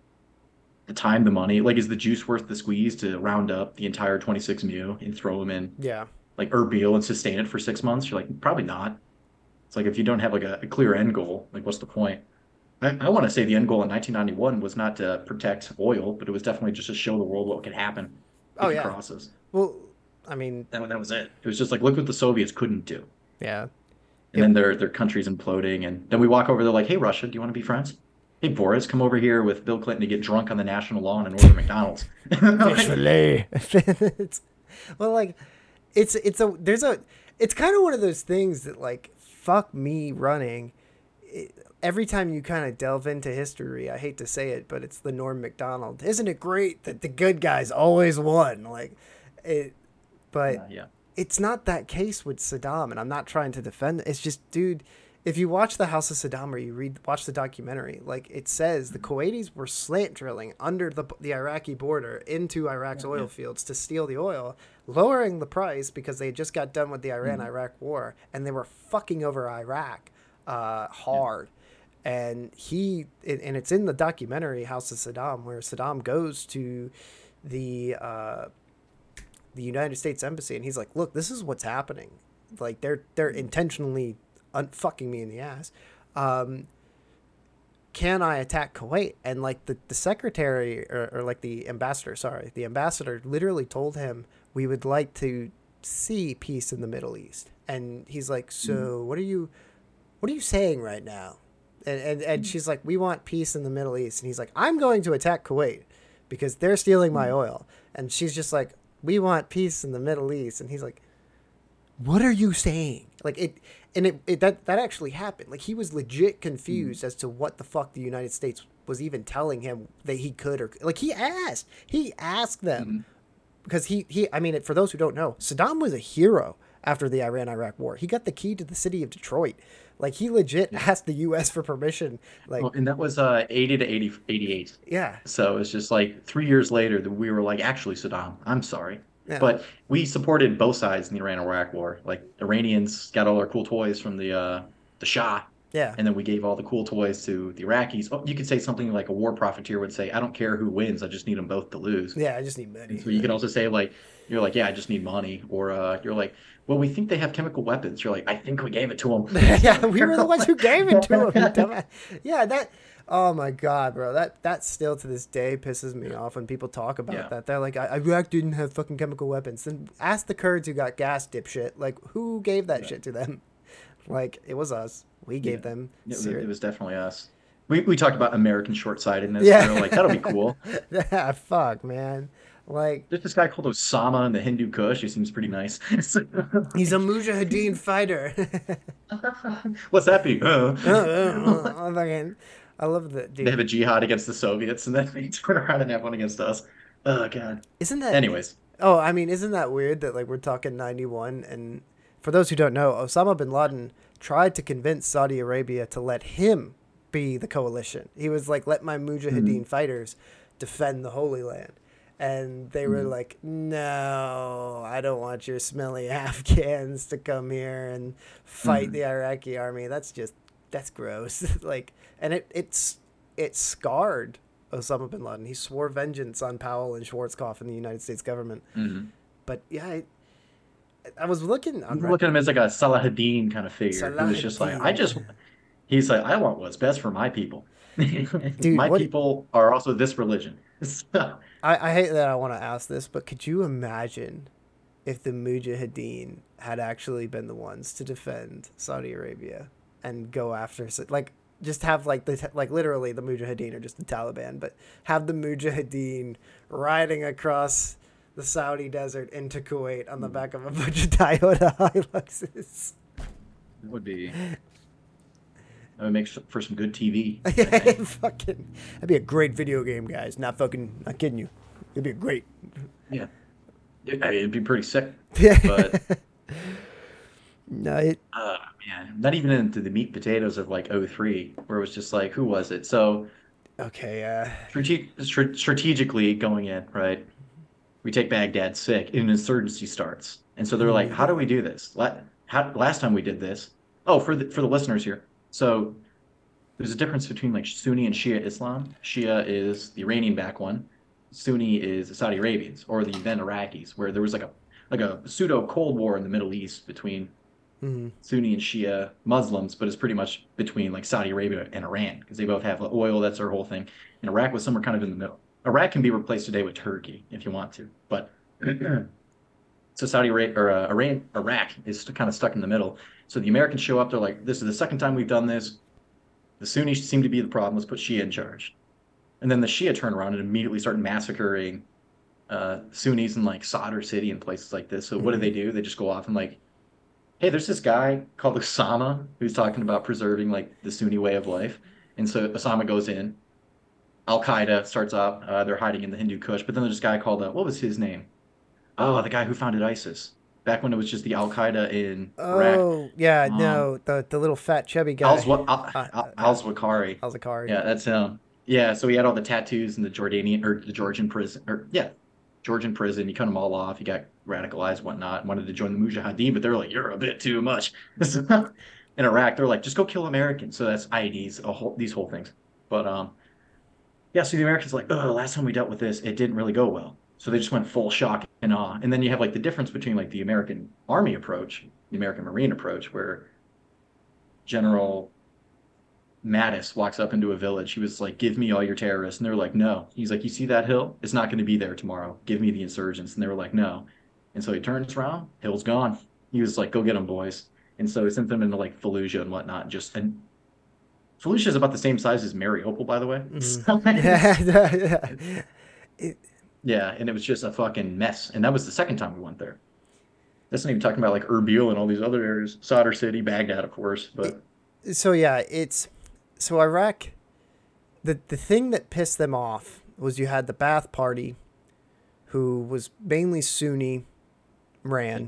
the time, the money, like, is the juice worth the squeeze to round up the entire twenty-six mu and throw them in yeah. like Erbil and sustain it for six months? You're like, probably not. It's like, if you don't have like a, a clear end goal, like, what's the point? I, I want to say the end goal in nineteen ninety-one was not to protect oil, but it was definitely just to show the world what could happen Oh if you yeah. cross us. Well, I mean, That, that was it. It was just like, look what the Soviets couldn't do. yeah. And It- then their their country's imploding, and then we walk over. They're like, "Hey, Russia, do you want to be friends? Hey, Boris, come over here with Bill Clinton to get drunk on the national lawn and order McDonald's." Fish fillet. It's- well, like, it's it's a there's a it's kind of one of those things that, like, fuck me running. It, every time you kind of delve into history, I hate to say it, but it's the Norm Macdonald. Isn't it great that the good guys always won? Like, it, but Uh, yeah. it's not that case with Saddam, and I'm not trying to defend. It's just, dude, if you watch the House of Saddam or you read watch the documentary, like, it says the Kuwaitis were slant drilling under the the Iraqi border into Iraq's Yeah, oil yeah. fields to steal the oil, lowering the price because they just got done with the Mhm. Iran-Iraq war, and they were fucking over Iraq uh, hard. And he it, and it's in the documentary House of Saddam, where Saddam goes to the uh, the United States embassy, and he's like, "Look, this is what's happening. Like, they're they're intentionally un- fucking me in the ass. Um, can I attack Kuwait?" And like the the secretary or, or like the ambassador, sorry, the ambassador literally told him, "We would like to see peace in the Middle East." And he's like, "So what are you what are you saying right now?" And, and and she's like, "We want peace in the Middle East." And he's like, "I'm going to attack Kuwait because they're stealing my oil." And she's just like, "We want peace in the Middle East." And he's like, "What are you saying?" Like, it and it, it that that actually happened. Like, he was legit confused as to what the fuck the United States was even telling him that he could, or like, he asked he asked them Mhm. because he he I mean, for those who don't know, Saddam was a hero after the Iran-Iraq war. He got the key to the city of Detroit. Like he legit Yeah. asked the U S for permission. Like, Well, and that was uh eighty to eighty, eighty-eight. yeah, So it's just like three years later that we were like, actually, Saddam, I'm sorry. yeah, But we supported both sides in the Iran-Iraq war. Like Iranians got all their cool toys from the uh the Shah, yeah, and then we gave all the cool toys to the Iraqis. Oh, you could say something like a war profiteer would say, I don't care who wins, I just need them both to lose. yeah. I just need And money. so you could also say like you're like, yeah, I just need money, or uh, you're like, well, we think they have chemical weapons. You're like, I think we gave it to Yeah, we were the ones who gave it to him. You them. dumbass. Yeah, that. Oh my god, bro. That that still to this day pisses me off when people talk about Yeah, that. They're like, I- Iraq didn't have fucking chemical weapons. Then ask the Kurds who got gas, dipshit. Like, who gave that yeah, shit to them? Like, it was us. We yeah. gave them. It was, Syria. it was definitely us. We we talked about American short-sightedness. We Yeah. were like, that'll be cool. Yeah. Fuck, man. Like, There's this guy called Osama in the Hindu Kush. He seems pretty nice. he's a Mujahideen fighter. What's that be? Uh. I fucking, I love that They have dude. a jihad against the Soviets, and then they turn around and have one against us. Oh God. Isn't that? Anyways, Oh, I mean, isn't that weird that like we're talking ninety-one, and for those who don't know, Osama bin Laden tried to convince Saudi Arabia to let him be the coalition. He was like, "Let my mm, Mujahideen fighters defend the Holy Land." And they were mm, like, "No, I don't want your smelly Afghans to come here and fight mm. the Iraqi army. That's just that's gross." Like, and it it's it scarred Osama bin Laden. He swore vengeance on Powell and Schwarzkopf and the United States government. Hmm. But yeah, I, I was looking on You Reddit. look at him as like a Salahuddin kind of figure who was just like, I Salahuddin. just, he's like, I want what's best for my people. Dude, My what people are also this religion. So, I, I hate that I want to ask this, but could you imagine if the Mujahideen had actually been the ones to defend Saudi Arabia and go after like just have like the like literally the Mujahideen are just the Taliban, but have the Mujahideen riding across the Saudi desert into Kuwait on the mm, back of a bunch of Toyota Hiluxes. that would be, that would make s- for some good T V, I Yeah, think. fucking, that'd be a great video game, guys. Not fucking, not kidding you. It'd be great. Yeah. It- I mean, it'd be pretty sick, Yeah. but No, it. uh, man, not even into the meat and potatoes of like oh three, where it was just like, who was it? So Okay. Uh. strate- stra- strategically going in, right? We take Baghdad sick, and an insurgency starts. And so they're like, how do we do this? La- how, last time we did this. Oh, for the for the listeners here. So there's a difference between like Sunni and Shia Islam. Shia is the Iranian back one. Sunni is the Saudi Arabians or the then Iraqis, where there was like a like a pseudo Cold War in the Middle East between Mm, Sunni and Shia Muslims, but it's pretty much between like Saudi Arabia and Iran because they both have oil. That's their whole thing. And Iraq was somewhere kind of in the middle. Iraq can be replaced today with Turkey if you want to, but so Saudi Arabia or uh, Iran, Iraq is kind of stuck in the middle. So the Americans show up. They're like, "This is the second time we've done this. The Sunnis seem to be the problem. Let's put Shia in charge." And then the Shia turn around and immediately start massacring uh, Sunnis in like Sadr City and places like this. So what do mm, they do? They just go off and like, hey, there's this guy called Osama who's talking about preserving like the Sunni way of life. And so Osama goes in. Al Qaeda starts up. Uh, they're hiding in the Hindu Kush. But then there's this guy called, uh, what was his name? Oh, the guy who founded ISIS back when it was just the Al Qaeda in Iraq. oh yeah, Um, no, the the little fat chubby Al guy. Uh, uh, uh, Zawahiri. Al-Zakari. Yeah, that's him. Yeah, so he had all the tattoos in the Jordanian or the Georgian prison, or yeah, Georgian prison. He cut them all off. He got radicalized, whatnot, and wanted to join the Mujahideen, but they're like, "You're a bit too much." In Iraq, they're like, "Just go kill Americans." So that's I E Ds, a whole these whole things. But um, yeah, so the Americans are like, "Oh, last time we dealt with this, it didn't really go well." So they just went full shock and awe. And then you have like the difference between like the American Army approach, the American Marine approach, where General Mattis walks up into a village. He was like, "Give me all your terrorists." And they're like, "No." He's like, "You see that hill? It's not going to be there tomorrow. Give me the insurgents." And they were like, "No." And so he turns around, hill's gone. He was like, "Go get them, boys." And so he sent them into like Fallujah and whatnot. Just and Fallujah is about the same size as Mariupol, by the way. Mm. So it's, Yeah. It, yeah, and it was just a fucking mess. And that was the second time we went there. That's not even talking about like Erbil and all these other areas, Sadr City, Baghdad, of course. it, But so yeah, it's so Iraq. The the thing that pissed them off was you had the Ba'ath Party, who was mainly Sunni, ran.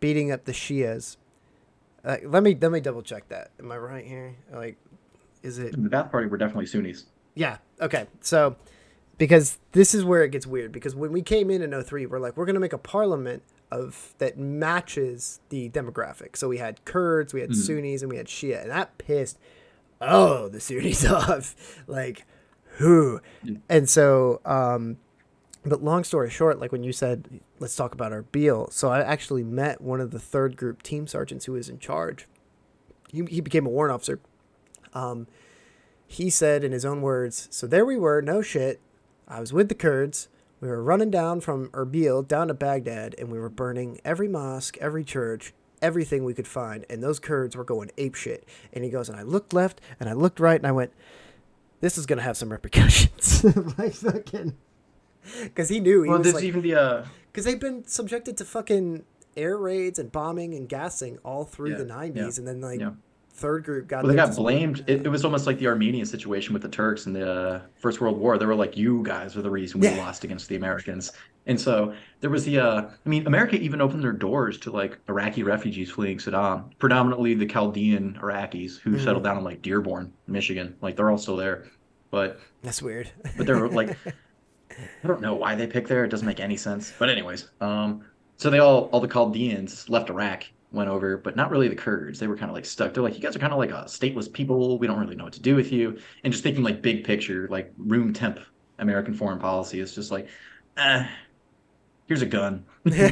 beating up the Shias. Uh, let me let me double check that. Am I right here? Like, is it? The Ba'ath Party were definitely Sunnis. Yeah. Okay. So, because this is where it gets weird. Because when we came in in oh three, we're like, we're gonna make a parliament of that matches the demographic. So we had Kurds, we had Mhm. Sunnis, and we had Shia, and that pissed oh the Sunnis off. Like, who? Yeah. And so, um, but long story short, like when you said, let's talk about our Beal. So I actually met one of the third group team sergeants who was in charge. He, he became a warrant officer. Um, he said in his own words, so there we were, no shit. I was with the Kurds. We were running down from Erbil down to Baghdad, and we were burning every mosque, every church, everything we could find. And those Kurds were going apeshit. And he goes, and I looked left, and I looked right, and I went, this is going to have some repercussions. Like, fucking... Because he knew. He Well, was there's like, even the uh, because they've been subjected to fucking air raids and bombing and gassing all through Yeah, the nineties. yeah, And then, like, yeah. third group got... Well, they them got to- blamed. It, it was almost like the Armenian situation with the Turks in the uh, First World War. They were like, "You guys are the reason we Yeah. lost against the Americans." And so there was the. Uh, I mean, America even opened their doors to like Iraqi refugees fleeing Saddam, predominantly the Chaldean Iraqis who Mhm. settled down in like Dearborn, Michigan. Like they're all still there, but That's weird. but they're like, I don't know why they picked there. It doesn't make any sense. But anyways, um, so they all all the Chaldeans left Iraq, went over, but not really the Kurds. They were kind of like stuck. They're like, you guys are kind of like a stateless people. We don't really know what to do with you. And just thinking like big picture, like room temp American foreign policy is just like, eh, here's a gun.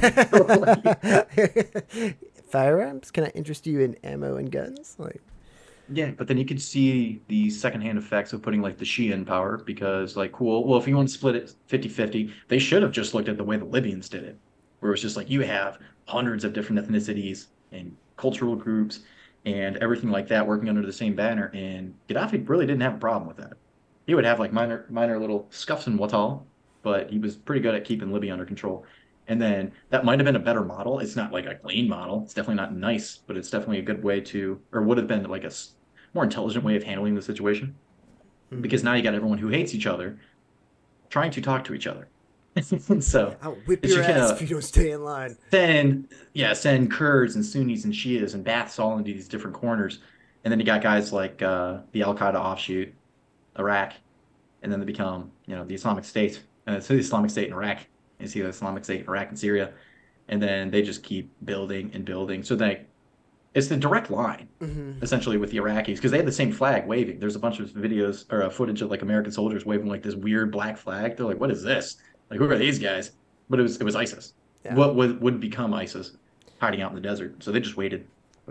Firearms? Can I interest you in ammo and guns? Like, Yeah, but then you could see the secondhand effects of putting like the Shia in power because like, cool, well, if you want to split it fifty-fifty, they should have just looked at the way the Libyans did it, where it was just like you have hundreds of different ethnicities and cultural groups and everything like that working under the same banner. And Gaddafi really didn't have a problem with that. He would have like minor minor little scuffs and what all, but he was pretty good at keeping Libya under control. And then that might have been a better model. It's not like a clean model. It's definitely not nice, but it's definitely a good way to, or would have been like a s- more intelligent way of handling the situation. Because now you got everyone who hates each other trying to talk to each other. So I'll whip it's your just ass gonna if you don't stay in line. send, yeah, send Kurds and Sunnis and Shias and Baaths all into these different corners. And then you got guys like uh, the Al Qaeda offshoot, Iraq, and then they become, you know, the Islamic State. And it's the Islamic State in Iraq. You see the Islamic State in Iraq and Syria. And then they just keep building and building. So they, it's the direct line, Mm-hmm. essentially, with the Iraqis, because they had the same flag waving. There's a bunch of videos or uh, footage of like American soldiers waving like this weird black flag. They're like, what is this? Like, who are these guys? But it was it was ISIS. Yeah. What would would become ISIS, hiding out in the desert. So they just waited.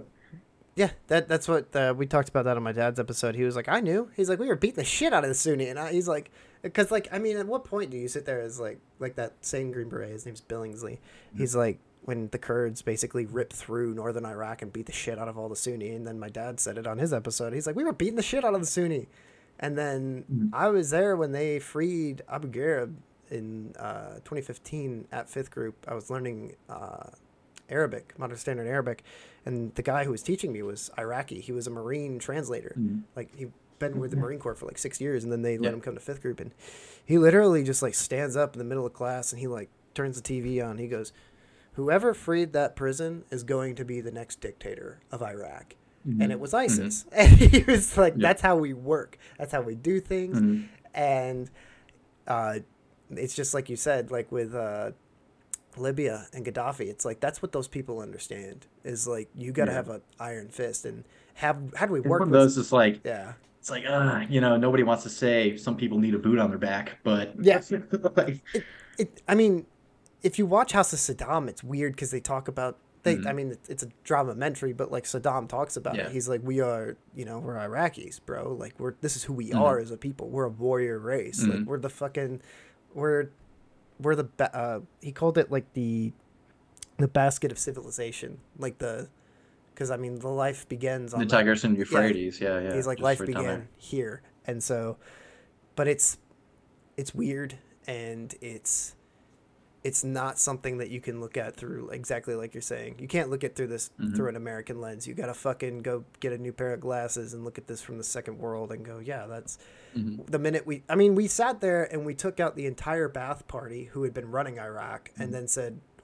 Yeah, that that's what uh, we talked about that on my dad's episode. He was like, I knew. He's like, we were beating the shit out of the Sunni, and I, he's like, because like, I mean, at what point do you sit there as like like that same Green Beret? His name's Billingsley. He's like, when the Kurds basically ripped through northern Iraq and beat the shit out of all the Sunni, and then my dad said it on his episode. He's like, we were beating the shit out of the Sunni, and then Mhm. I was there when they freed Abu Ghraib in uh, twenty fifteen at Fifth Group. I was learning uh, Arabic, modern standard Arabic, and the guy who was teaching me was Iraqi. He was a Marine translator. Mhm. Like he'd been with the Yeah. Marine Corps for like six years, and then they let Yeah. him come to Fifth Group, and he literally just like stands up in the middle of class and he like turns the T V on. He goes, "Whoever freed that prison is going to be the next dictator of Iraq." And it was ISIS. And he was like, Yeah. "That's how we work. That's how we do things." Mhm. And uh, it's just like you said, like with uh, Libya and Gaddafi, it's like that's what those people understand is like you got to Yeah. have an iron fist and have how do we It's work one of with those is like yeah it's like uh you know nobody wants to say some people need a boot on their back, but Yeah. like, it, it I mean if you watch House of Saddam, it's weird because they talk about they Mhm. I mean it- it's a dramamentary, but like Saddam talks about Yeah. it. He's like, we are, you know, we're Iraqis, bro. Like we're this is who we Mhm. are as a people. We're a warrior race. Like Mhm. we're the fucking we're we're the ba- uh he called it like the the basket of civilization, like the because I mean the life begins on the the- Tigris and Euphrates, yeah, yeah. he's like just life right down began there. here, and so but it's it's weird, and it's it's not something that you can look at through exactly like you're saying. You can't look at through this Mhm. through an American lens. You gotta fucking go get a new pair of glasses and look at this from the second world and go, yeah, that's Mhm. the minute we I mean we sat there and we took out the entire Ba'ath Party who had been running Iraq and Mhm. then said,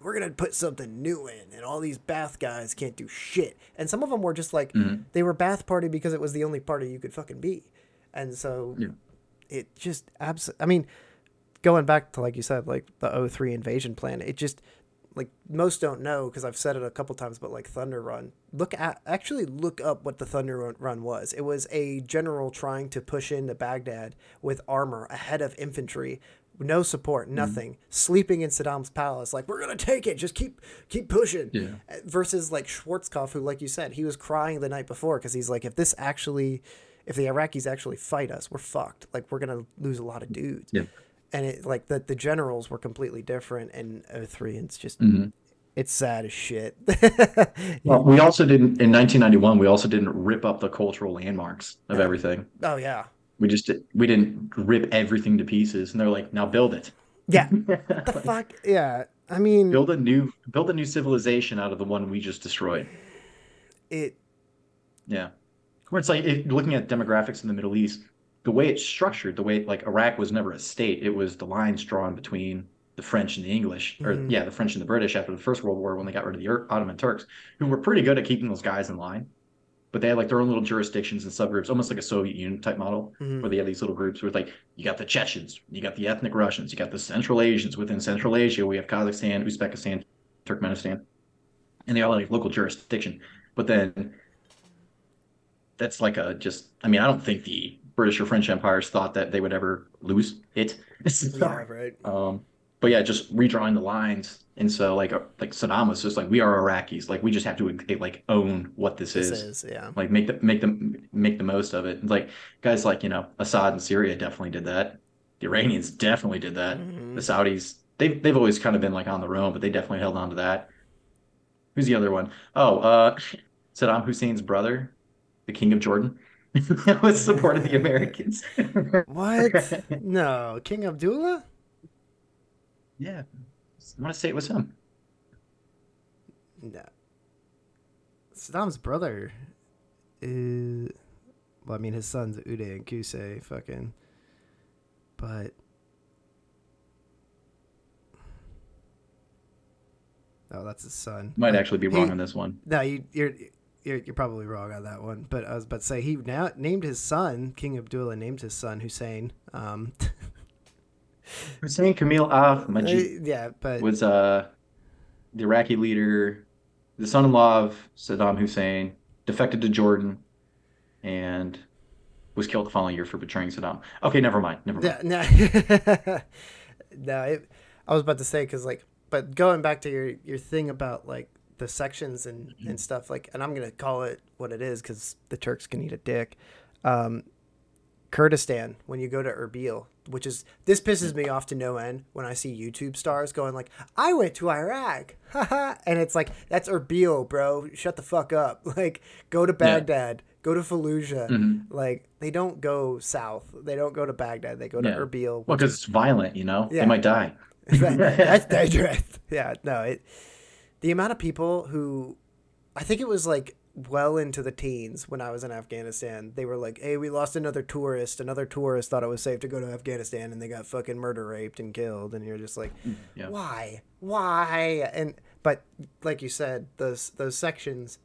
we're gonna put something new in, and all these Ba'ath guys can't do shit. And some of them were just like Mm-hmm. they were Ba'ath party because it was the only party you could fucking be, and so Yeah. it just abs. I mean, going back to like you said, like the oh three invasion plan, it just like most don't know because I've said it a couple times, but like Thunder Run, look at actually look up what the Thunder Run was. It was a general trying to push into Baghdad with armor ahead of infantry, no support, nothing, mm-hmm. sleeping in Saddam's palace, like we're gonna take it, just keep keep pushing. Yeah. Versus like Schwarzkopf, who, like you said, he was crying the night before because he's like, if this actually, if the Iraqis actually fight us, we're fucked. Like we're gonna lose a lot of dudes. Yeah. And it like the the generals were completely different in oh three, and it's just Mm-hmm. it's sad as shit. Well, we also didn't in nineteen ninety-one. We also didn't rip up the cultural landmarks of Yeah. everything. Oh yeah, We just we didn't rip everything to pieces, and they're like, now build it. yeah. What the fuck? Yeah, I mean, Build a new build a new civilization out of the one we just destroyed. it. Yeah, where it's like it, looking at demographics in the Middle East, the way it's structured, the way like Iraq was never a state. It was the lines drawn between the French and the English, or Mhm. yeah, the French and the British after the First World War when they got rid of the Ur- Ottoman Turks, who were pretty good at keeping those guys in line. But they had like their own little jurisdictions and subgroups, almost like a Soviet Union type model, Mhm. where they had these little groups with like you got the Chechens, you got the ethnic Russians, you got the Central Asians. Within Central Asia, we have Kazakhstan, Uzbekistan, Turkmenistan, and they all have like local jurisdiction. But then that's like a just I mean, I don't think the British or French empires thought that they would ever lose it. Yeah, right. Um, but yeah, just redrawing the lines. And so like uh, like Saddam was just like, we are Iraqis. Like we just have to like own what this, This is. is yeah. Like make the make them make the most of it. And like guys like, you know, Assad in Syria definitely did that. The Iranians definitely did that. Mhm. The Saudis, they've they've always kind of been like on their own, but they definitely held on to that. Who's the other one? Oh, uh Saddam Hussein's brother, the King of Jordan. That was supported the Americans. What? No, King Abdullah? Yeah. I want to say it was him. No. Saddam's brother is, well, I mean, his sons Uday and Qusay, fucking, but oh, that's his son. Might actually be wrong He- on this one. No, you, you're you're you're probably wrong on that one. But I was about to say he now named his son King Abdullah, named his son Hussein. Um, Hussein Kamil Ahmadji yeah, but was uh, the Iraqi leader, the son-in-law of Saddam Hussein, defected to Jordan, and was killed the following year for betraying Saddam. Okay, never mind. Never mind. yeah, no, no. It, I was about to say because like, but going back to your your thing about like the sections and and stuff like, and I'm gonna call it what it is because the Turks can eat a dick. Um, Kurdistan, when you go to Erbil, which is this pisses me off to no end when I see YouTube stars going like, I went to Iraq, haha, and it's like that's Erbil, bro. Shut the fuck up. Like, go to Baghdad, go to Fallujah. Mhm. Like, they don't go south. They don't go to Baghdad. They go to Yeah. Erbil. Well, which because it's violent, you know? Yeah. They might die. that's dangerous. Yeah, no, it. The amount of people who, I think it was like well into the teens when I was in Afghanistan, they were like, "Hey, we lost another tourist. Another tourist thought it was safe to go to Afghanistan, and they got fucking murder raped and killed." And you're just like, Yeah. "Why? Why?" And but like you said, those those sections,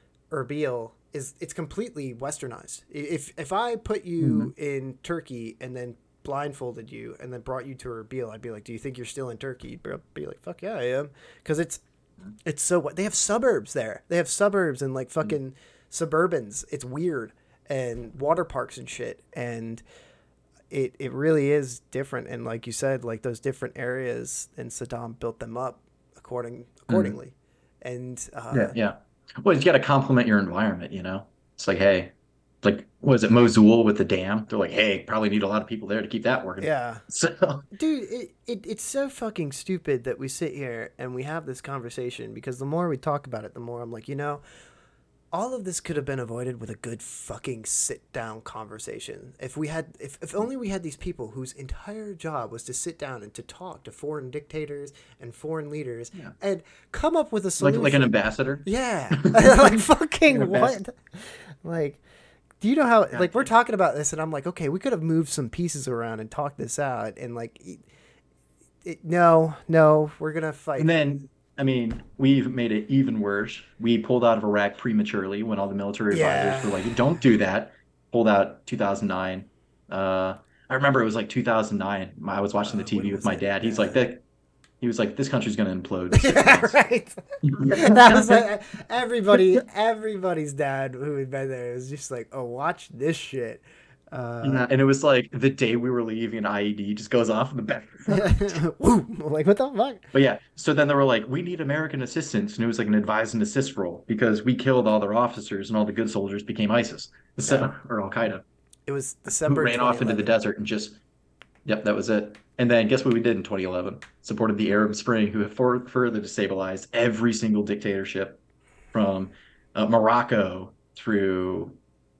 Erbil is it's completely westernized. If if I put you in Turkey and then blindfolded you and then brought you to Erbil, I'd be like, "Do you think you're still in Turkey?" You'd be like, "Fuck yeah, I am," because it's it's so what they have suburbs there. They have suburbs and like fucking suburbans. It's weird and water parks and shit, and it it really is different. And like you said, like those different areas, and Saddam built them up according accordingly. And uh, Yeah, yeah. Well, you got to complement your environment, you know? It's like, hey, like, was it Mosul with the dam? They're like, hey, probably need a lot of people there to keep that working. yeah. So, Dude, it, it it's so fucking stupid that we sit here and we have this conversation because the more we talk about it, the more I'm like, you know, all of this could have been avoided with a good fucking sit down conversation. If we had, if, if only we had these people whose entire job was to sit down and to talk to foreign dictators and foreign leaders Yeah. and come up with a like, solution. like an ambassador. Yeah. Like fucking An what? ambassador. Like, do you know how, Yeah. like, we're talking about this and I'm like, okay, we could have moved some pieces around and talked this out. And like, it, it, no, no, we're going to fight. And then I mean, we've made it even worse. We pulled out of Iraq prematurely when all the military advisors were Yeah. like, "Don't do that." Pulled out two thousand nine. Uh, I remember it was like two thousand nine. I was watching the Uh, when T V with was my it? dad. He's like, Uh, "That." He was like, "This country's gonna implode in six yeah, months." right. That was like everybody, everybody's dad who had been there was just like, "Oh, watch this shit." Uh, Yeah, and it was like the day we were leaving, an I E D just goes off in the background. woo, like what the fuck? But yeah, so then they were like, we need American assistance. And it was like an advise and assist role because we killed all their officers and all the good soldiers became ISIS Yeah, so, or Al Qaeda, it was who December ran off into the twenty eleven. desert and just, yep, that was it. And then guess what we did in twenty eleven? Supported the Arab Spring, who have for, further destabilized every single dictatorship from uh, Morocco through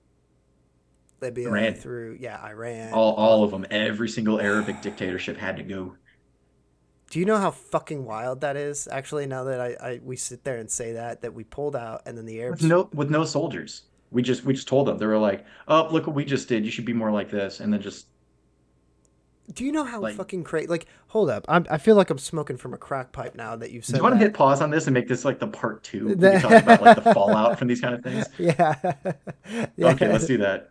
Libya Iran. through yeah Iran. All, Uh, all of them, every single Arabic dictatorship had to go. do you know how fucking wild that is? Actually, now that I, I we sit there and say that that we pulled out and then the with Arabs. no with no soldiers. We just we just told them they were like, "Oh, look what we just did. You should be more like this." And then just Do you know how like, fucking crazy? Like, hold up, I'm, I feel like I'm smoking from a crack pipe now that you've do you said want to that. hit pause on this and make this like the part two? We can talk about like the fallout from these kind of things. Yeah, Okay, yeah. let's do that.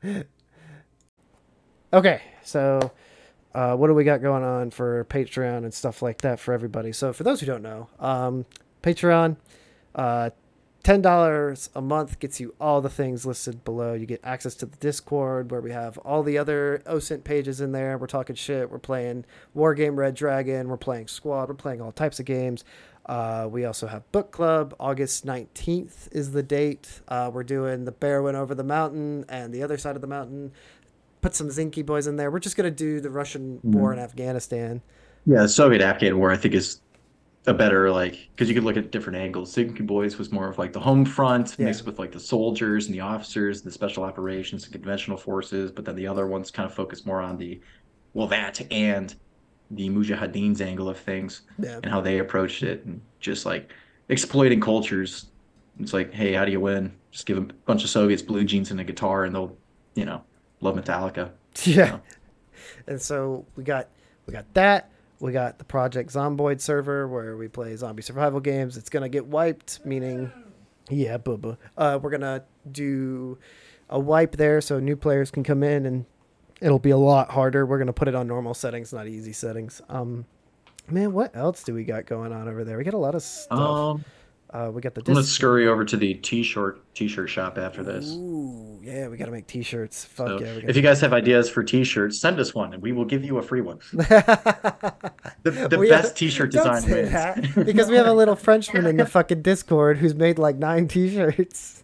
Okay, so uh, what do we got going on for Patreon and stuff like that for everybody? So for those who don't know, um, Patreon, uh, ten dollars a month gets you all the things listed below. You get access to the Discord where we have all the other O S I N T pages in there. We're talking shit. We're playing Wargame Red Dragon. We're playing Squad. We're playing all types of games. Uh, we also have book club. August nineteenth is the date. Uh, we're doing The Bear Went Over the Mountain and The Other Side of the Mountain. Put some Zinky boys in there. We're just going to do the Russian war in Mhm. Afghanistan. Yeah, the Soviet Afghan War I think is a better like because you could look at different angles. Signature Boys was more of like the home front Yeah. mixed with like the soldiers and the officers, the special operations and conventional forces, but then the other ones kind of focus more on the well that and the Mujahideen's angle of things Yeah. and how they approached it and just like exploiting cultures. It's like, hey, how do you win? Just give a bunch of Soviets blue jeans and a guitar and they'll, you know, love Metallica. Yeah. So, And so we got we got that. We got the Project Zomboid server where we play zombie survival games. It's gonna get wiped, meaning yeah, booba. Uh, we're gonna do a wipe there so new players can come in and it'll be a lot harder. We're gonna put it on normal settings, not easy settings. Um, man, what else do we got going on over there? We got a lot of stuff. um, Uh, we got the I'm gonna Discord. scurry over to the t-shirt t-shirt shop after this. Ooh, yeah, we gotta make T-shirts. Fuck So yeah, we if gotta. you guys have ideas for t-shirts, send us one and we will give you a free one. The the we have, best t-shirt don't design say wins. that because we have a little Frenchman in the fucking Discord who's made like nine T-shirts.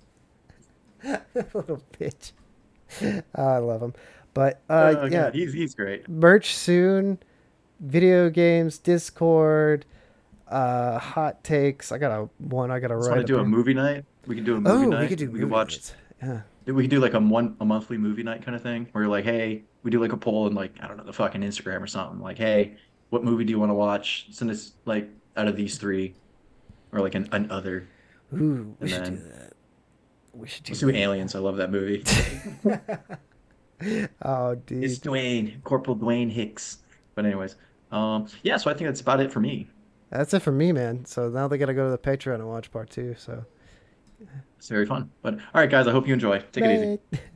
Little bitch. Oh, I love him. But uh, Oh yeah, God, he's he's great. merch soon. Video games, Discord, uh, hot takes. I got a one. I got to Just want write to up do a here. movie night. We can do a movie Oh, we night. could do We could movie watch. nights. Yeah. We could do like a one a monthly movie night kind of thing, where you're like, hey, we do like a poll and like I don't know the fucking Instagram or something. Like, hey, what movie do you want to watch? Send us like out of these three, or like an, an other, Ooh, we and should do then that. We should do let's do Aliens. I love that movie. that. Oh, It's dude. Dwayne, Corporal Dwayne Hicks. But anyways, um, yeah. So I think that's about it for me. That's it for me, man. So now they got to go to the Patreon and watch part two. So, It's very fun. But all right, guys, I hope you enjoy. Take it easy. bye.